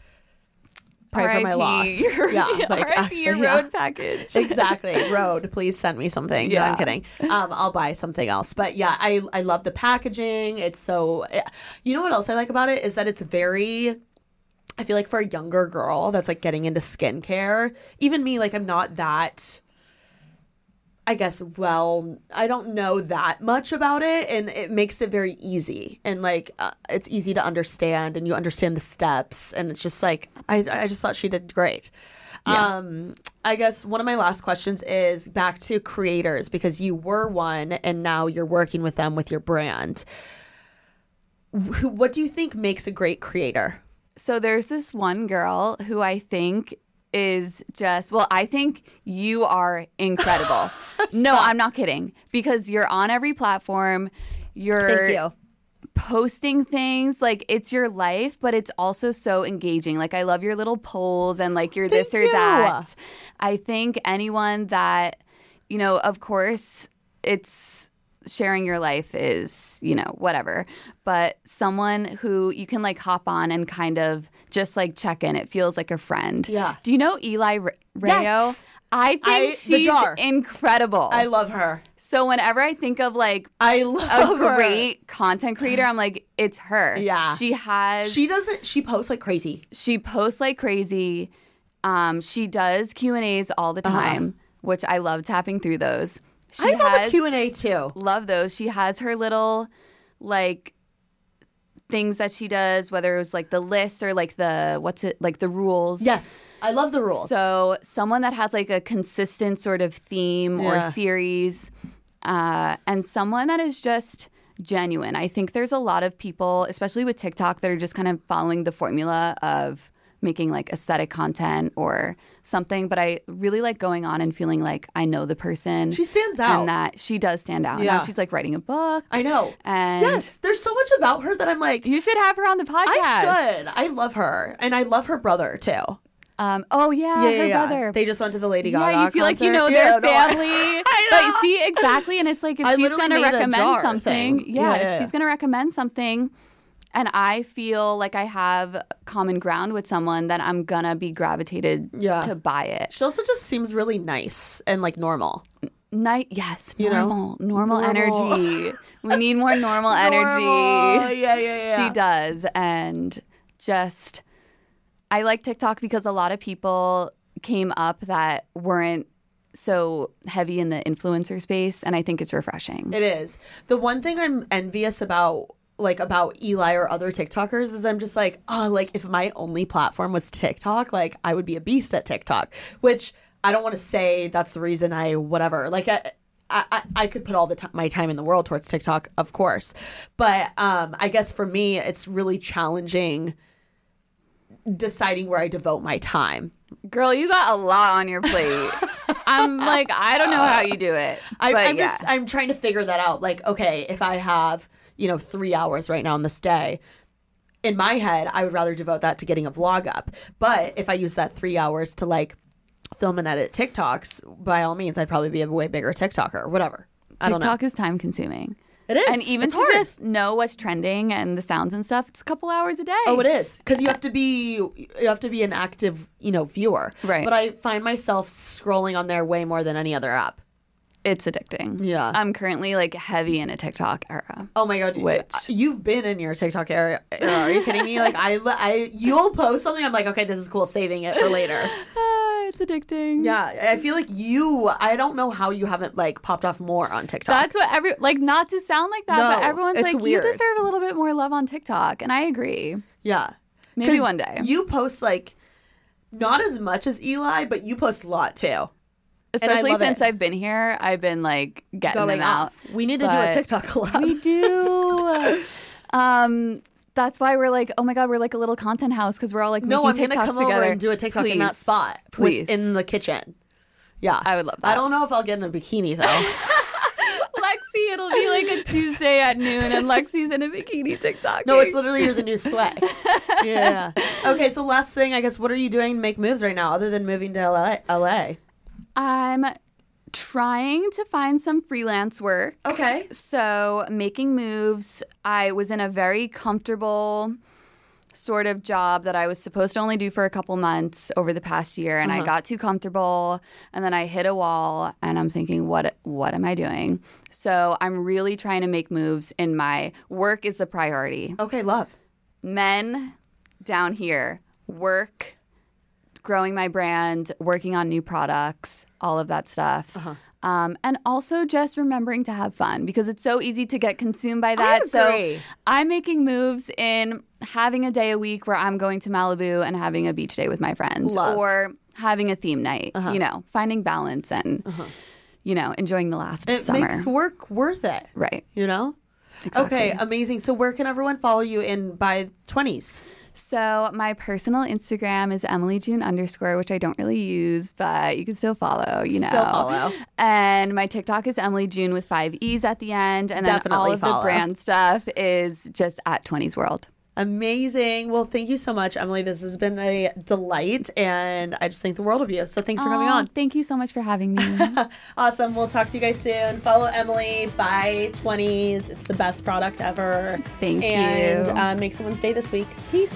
Pray for my R I P loss. your- Yeah, like R I P actually, your yeah. road package. Exactly. Road, please send me something. No, I'm Yeah. kidding. Um, I'll buy something else. But yeah, I I love the packaging. It's so. You know what else I like about it is that it's very. I feel like for a younger girl that's like getting into skincare, even me, like I'm not that. I guess, well, I don't know that much about it, and it makes it very easy, and like uh, it's easy to understand, and you understand the steps, and it's just like I, I just thought she did great. Yeah. Um, I guess one of my last questions is back to creators, because you were one, and now you're working with them with your brand. Wh- What do you think makes a great creator? So there's this one girl who I think is just, well, I think you are incredible. No, I'm not kidding. Because you're on every platform. You're Thank you. posting things like it's your life, but it's also so engaging. Like I love your little polls and like you're this Thank or you. that. I think anyone that, you know, of course it's sharing your life is, you know, whatever. But someone who you can like hop on and kind of just like check in. It feels like a friend. Yeah. Do you know Eli R- Rayo? Yes. I think I- the she's jar. incredible. I love her. so whenever I think of like I a love her. great content creator, I'm like, it's her. Yeah. She has She doesn't. She posts like crazy. she posts like crazy. Um, she does Q and A's all the time, which I love tapping through those. She Uh-huh. I love has, a Q and A too. Love those. She has her little like things that she does, whether it was like the list or like the what's it like the rules. Yes, I love the rules. So someone that has like a consistent sort of theme or Yeah. series, uh, and someone that is just genuine. I think there's a lot of people, especially with TikTok, that are just kind of following the formula of making like aesthetic content or something. But I really like going on and feeling like I know the person. She stands out. And that she does stand out. Yeah. Now she's like writing a book. I know. And Yes, there's so much about her that I'm like, you should have her on the podcast. I should. I love her, and I love her brother too. Um, oh yeah, Yeah, her yeah, yeah. brother. They just went to the Lady Gaga Yeah, you feel like you concert. know Yeah, their no, I- family. I know. But see, exactly. And it's like if I she's literally going to made a recommend jar something, thing. yeah, Yeah, if yeah, she's yeah. going to recommend something, and I feel like I have common ground with someone, then I'm going to be gravitated Yeah. to buy it. She also just seems really nice and like normal. Night, yes, You know? normal, normal, Normal. energy. We need more normal energy. Normal. Yeah, yeah, yeah. She does. And just, I like TikTok because a lot of people came up that weren't so heavy in the influencer space. And I think it's refreshing. It is. The one thing I'm envious about, like about Eli or other TikTokers, is I'm just like, oh, like if my only platform was TikTok, like I would be a beast at TikTok, which I don't want to say that's the reason I, whatever, like I, I, I could put all the t- my time in the world towards TikTok, of course. But um, I guess for me, it's really challenging deciding where I devote my time. Girl, you got a lot on your plate. I'm like, I don't know how you do it. I, but I'm yeah. just I'm trying to figure that out. Like, okay, if I have, you know, three hours right now in this day, in my head, I would rather devote that to getting a vlog up. But if I use that three hours to like film and edit TikToks, by all means, I'd probably be a way bigger TikToker or whatever. I don't know. TikTok is time consuming. It is. And even It's to hard. just know what's trending and the sounds and stuff, it's a couple hours a day. Oh, it is, because you have to be you have to be an active, you know, viewer. Right. But I find myself scrolling on there way more than any other app. It's addicting. Yeah. I'm currently like heavy in a TikTok era. Oh my god, Which- you've been in your TikTok area? Are you kidding me? Like I, I, you'll post something. I'm like, okay, this is cool. Saving it for later. Ah, it's addicting. Yeah, I feel like you. I don't know how you haven't like popped off more on TikTok. That's what every like not to sound like that, No, but everyone's it's like weird. you deserve a little bit more love on TikTok, and I agree. yeah, Maybe 'Cause one day. You post like not as much as Eli, but you post a lot too. Especially love since it. I've been here, I've been like getting Going them out. off. We need to do a But TikTok collab. We do. um, that's why we're like, oh my God, we're like a little content house because we're all like No, I'm making gonna TikToks come together. over and do a TikTok in that Please. spot. with- Please. in the kitchen. Yeah. I would love that. I don't know if I'll get in a bikini though. Lexi, it'll be like a Tuesday at noon and Lexi's in a bikini TikTok. No, it's literally you're the new swag. Yeah. Okay, so last thing, I guess, what are you doing to make moves right now other than moving to L A? L A? I'm trying to find some freelance work. Okay. So making moves. I was in a very comfortable sort of job that I was supposed to only do for a couple months over the past year, and Uh-huh. I got too comfortable, and then I hit a wall, and I'm thinking, what what am I doing? So I'm really trying to make moves in my work is a priority. Okay, love. Men down here, work, growing my brand, working on new products, all of that stuff. Uh-huh. Um, and also just remembering to have fun because it's so easy to get consumed by that. agree. So I'm making moves in having a day a week where I'm going to Malibu and having a beach day with my friends Love. or having a theme night, you know, finding balance and, you know, enjoying the last It summer. makes work worth it. Right. You know? Exactly. Okay, amazing. So where can everyone follow you in by twenties? So my personal Instagram is Emily June underscore, which I don't really use, but you can still follow, you know. Still follow. And my TikTok is Emily June with five E's at the end. And then Definitely all of follow. the brand stuff is just at twenties World. Amazing. Well, thank you so much, Emily. This has been a delight, and I just think the world of you. So thanks for coming Aw, on. Thank you so much for having me. Awesome. We'll talk to you guys soon. Follow Emily by twenties. It's the best product ever. Thank and, you. And uh, make someone's day this week. Peace.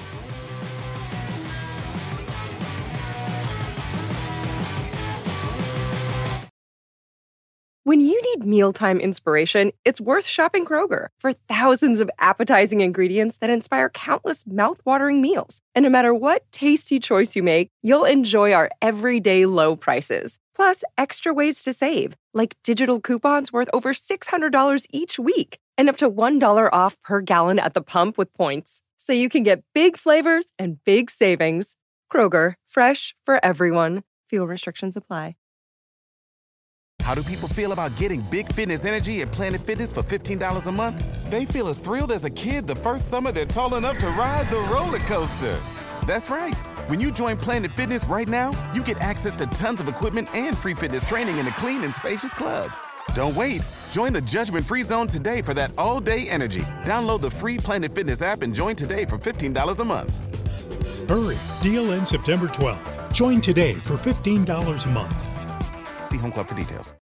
When you need mealtime inspiration, it's worth shopping Kroger for thousands of appetizing ingredients that inspire countless mouthwatering meals. And no matter what tasty choice you make, you'll enjoy our everyday low prices. Plus, extra ways to save, like digital coupons worth over six hundred dollars each week and up to one dollar off per gallon at the pump with points. So you can get big flavors and big savings. Kroger, fresh for everyone. Fuel restrictions apply. How do people feel about getting big fitness energy at Planet Fitness for fifteen dollars a month? They feel as thrilled as a kid the first summer they're tall enough to ride the roller coaster. That's right. When you join Planet Fitness right now, you get access to tons of equipment and free fitness training in a clean and spacious club. Don't wait. Join the judgment-free zone today for that all-day energy. Download the free Planet Fitness app and join today for fifteen dollars a month. Hurry, deal ends September twelfth. Join today for fifteen dollars a month. See Home Club for details.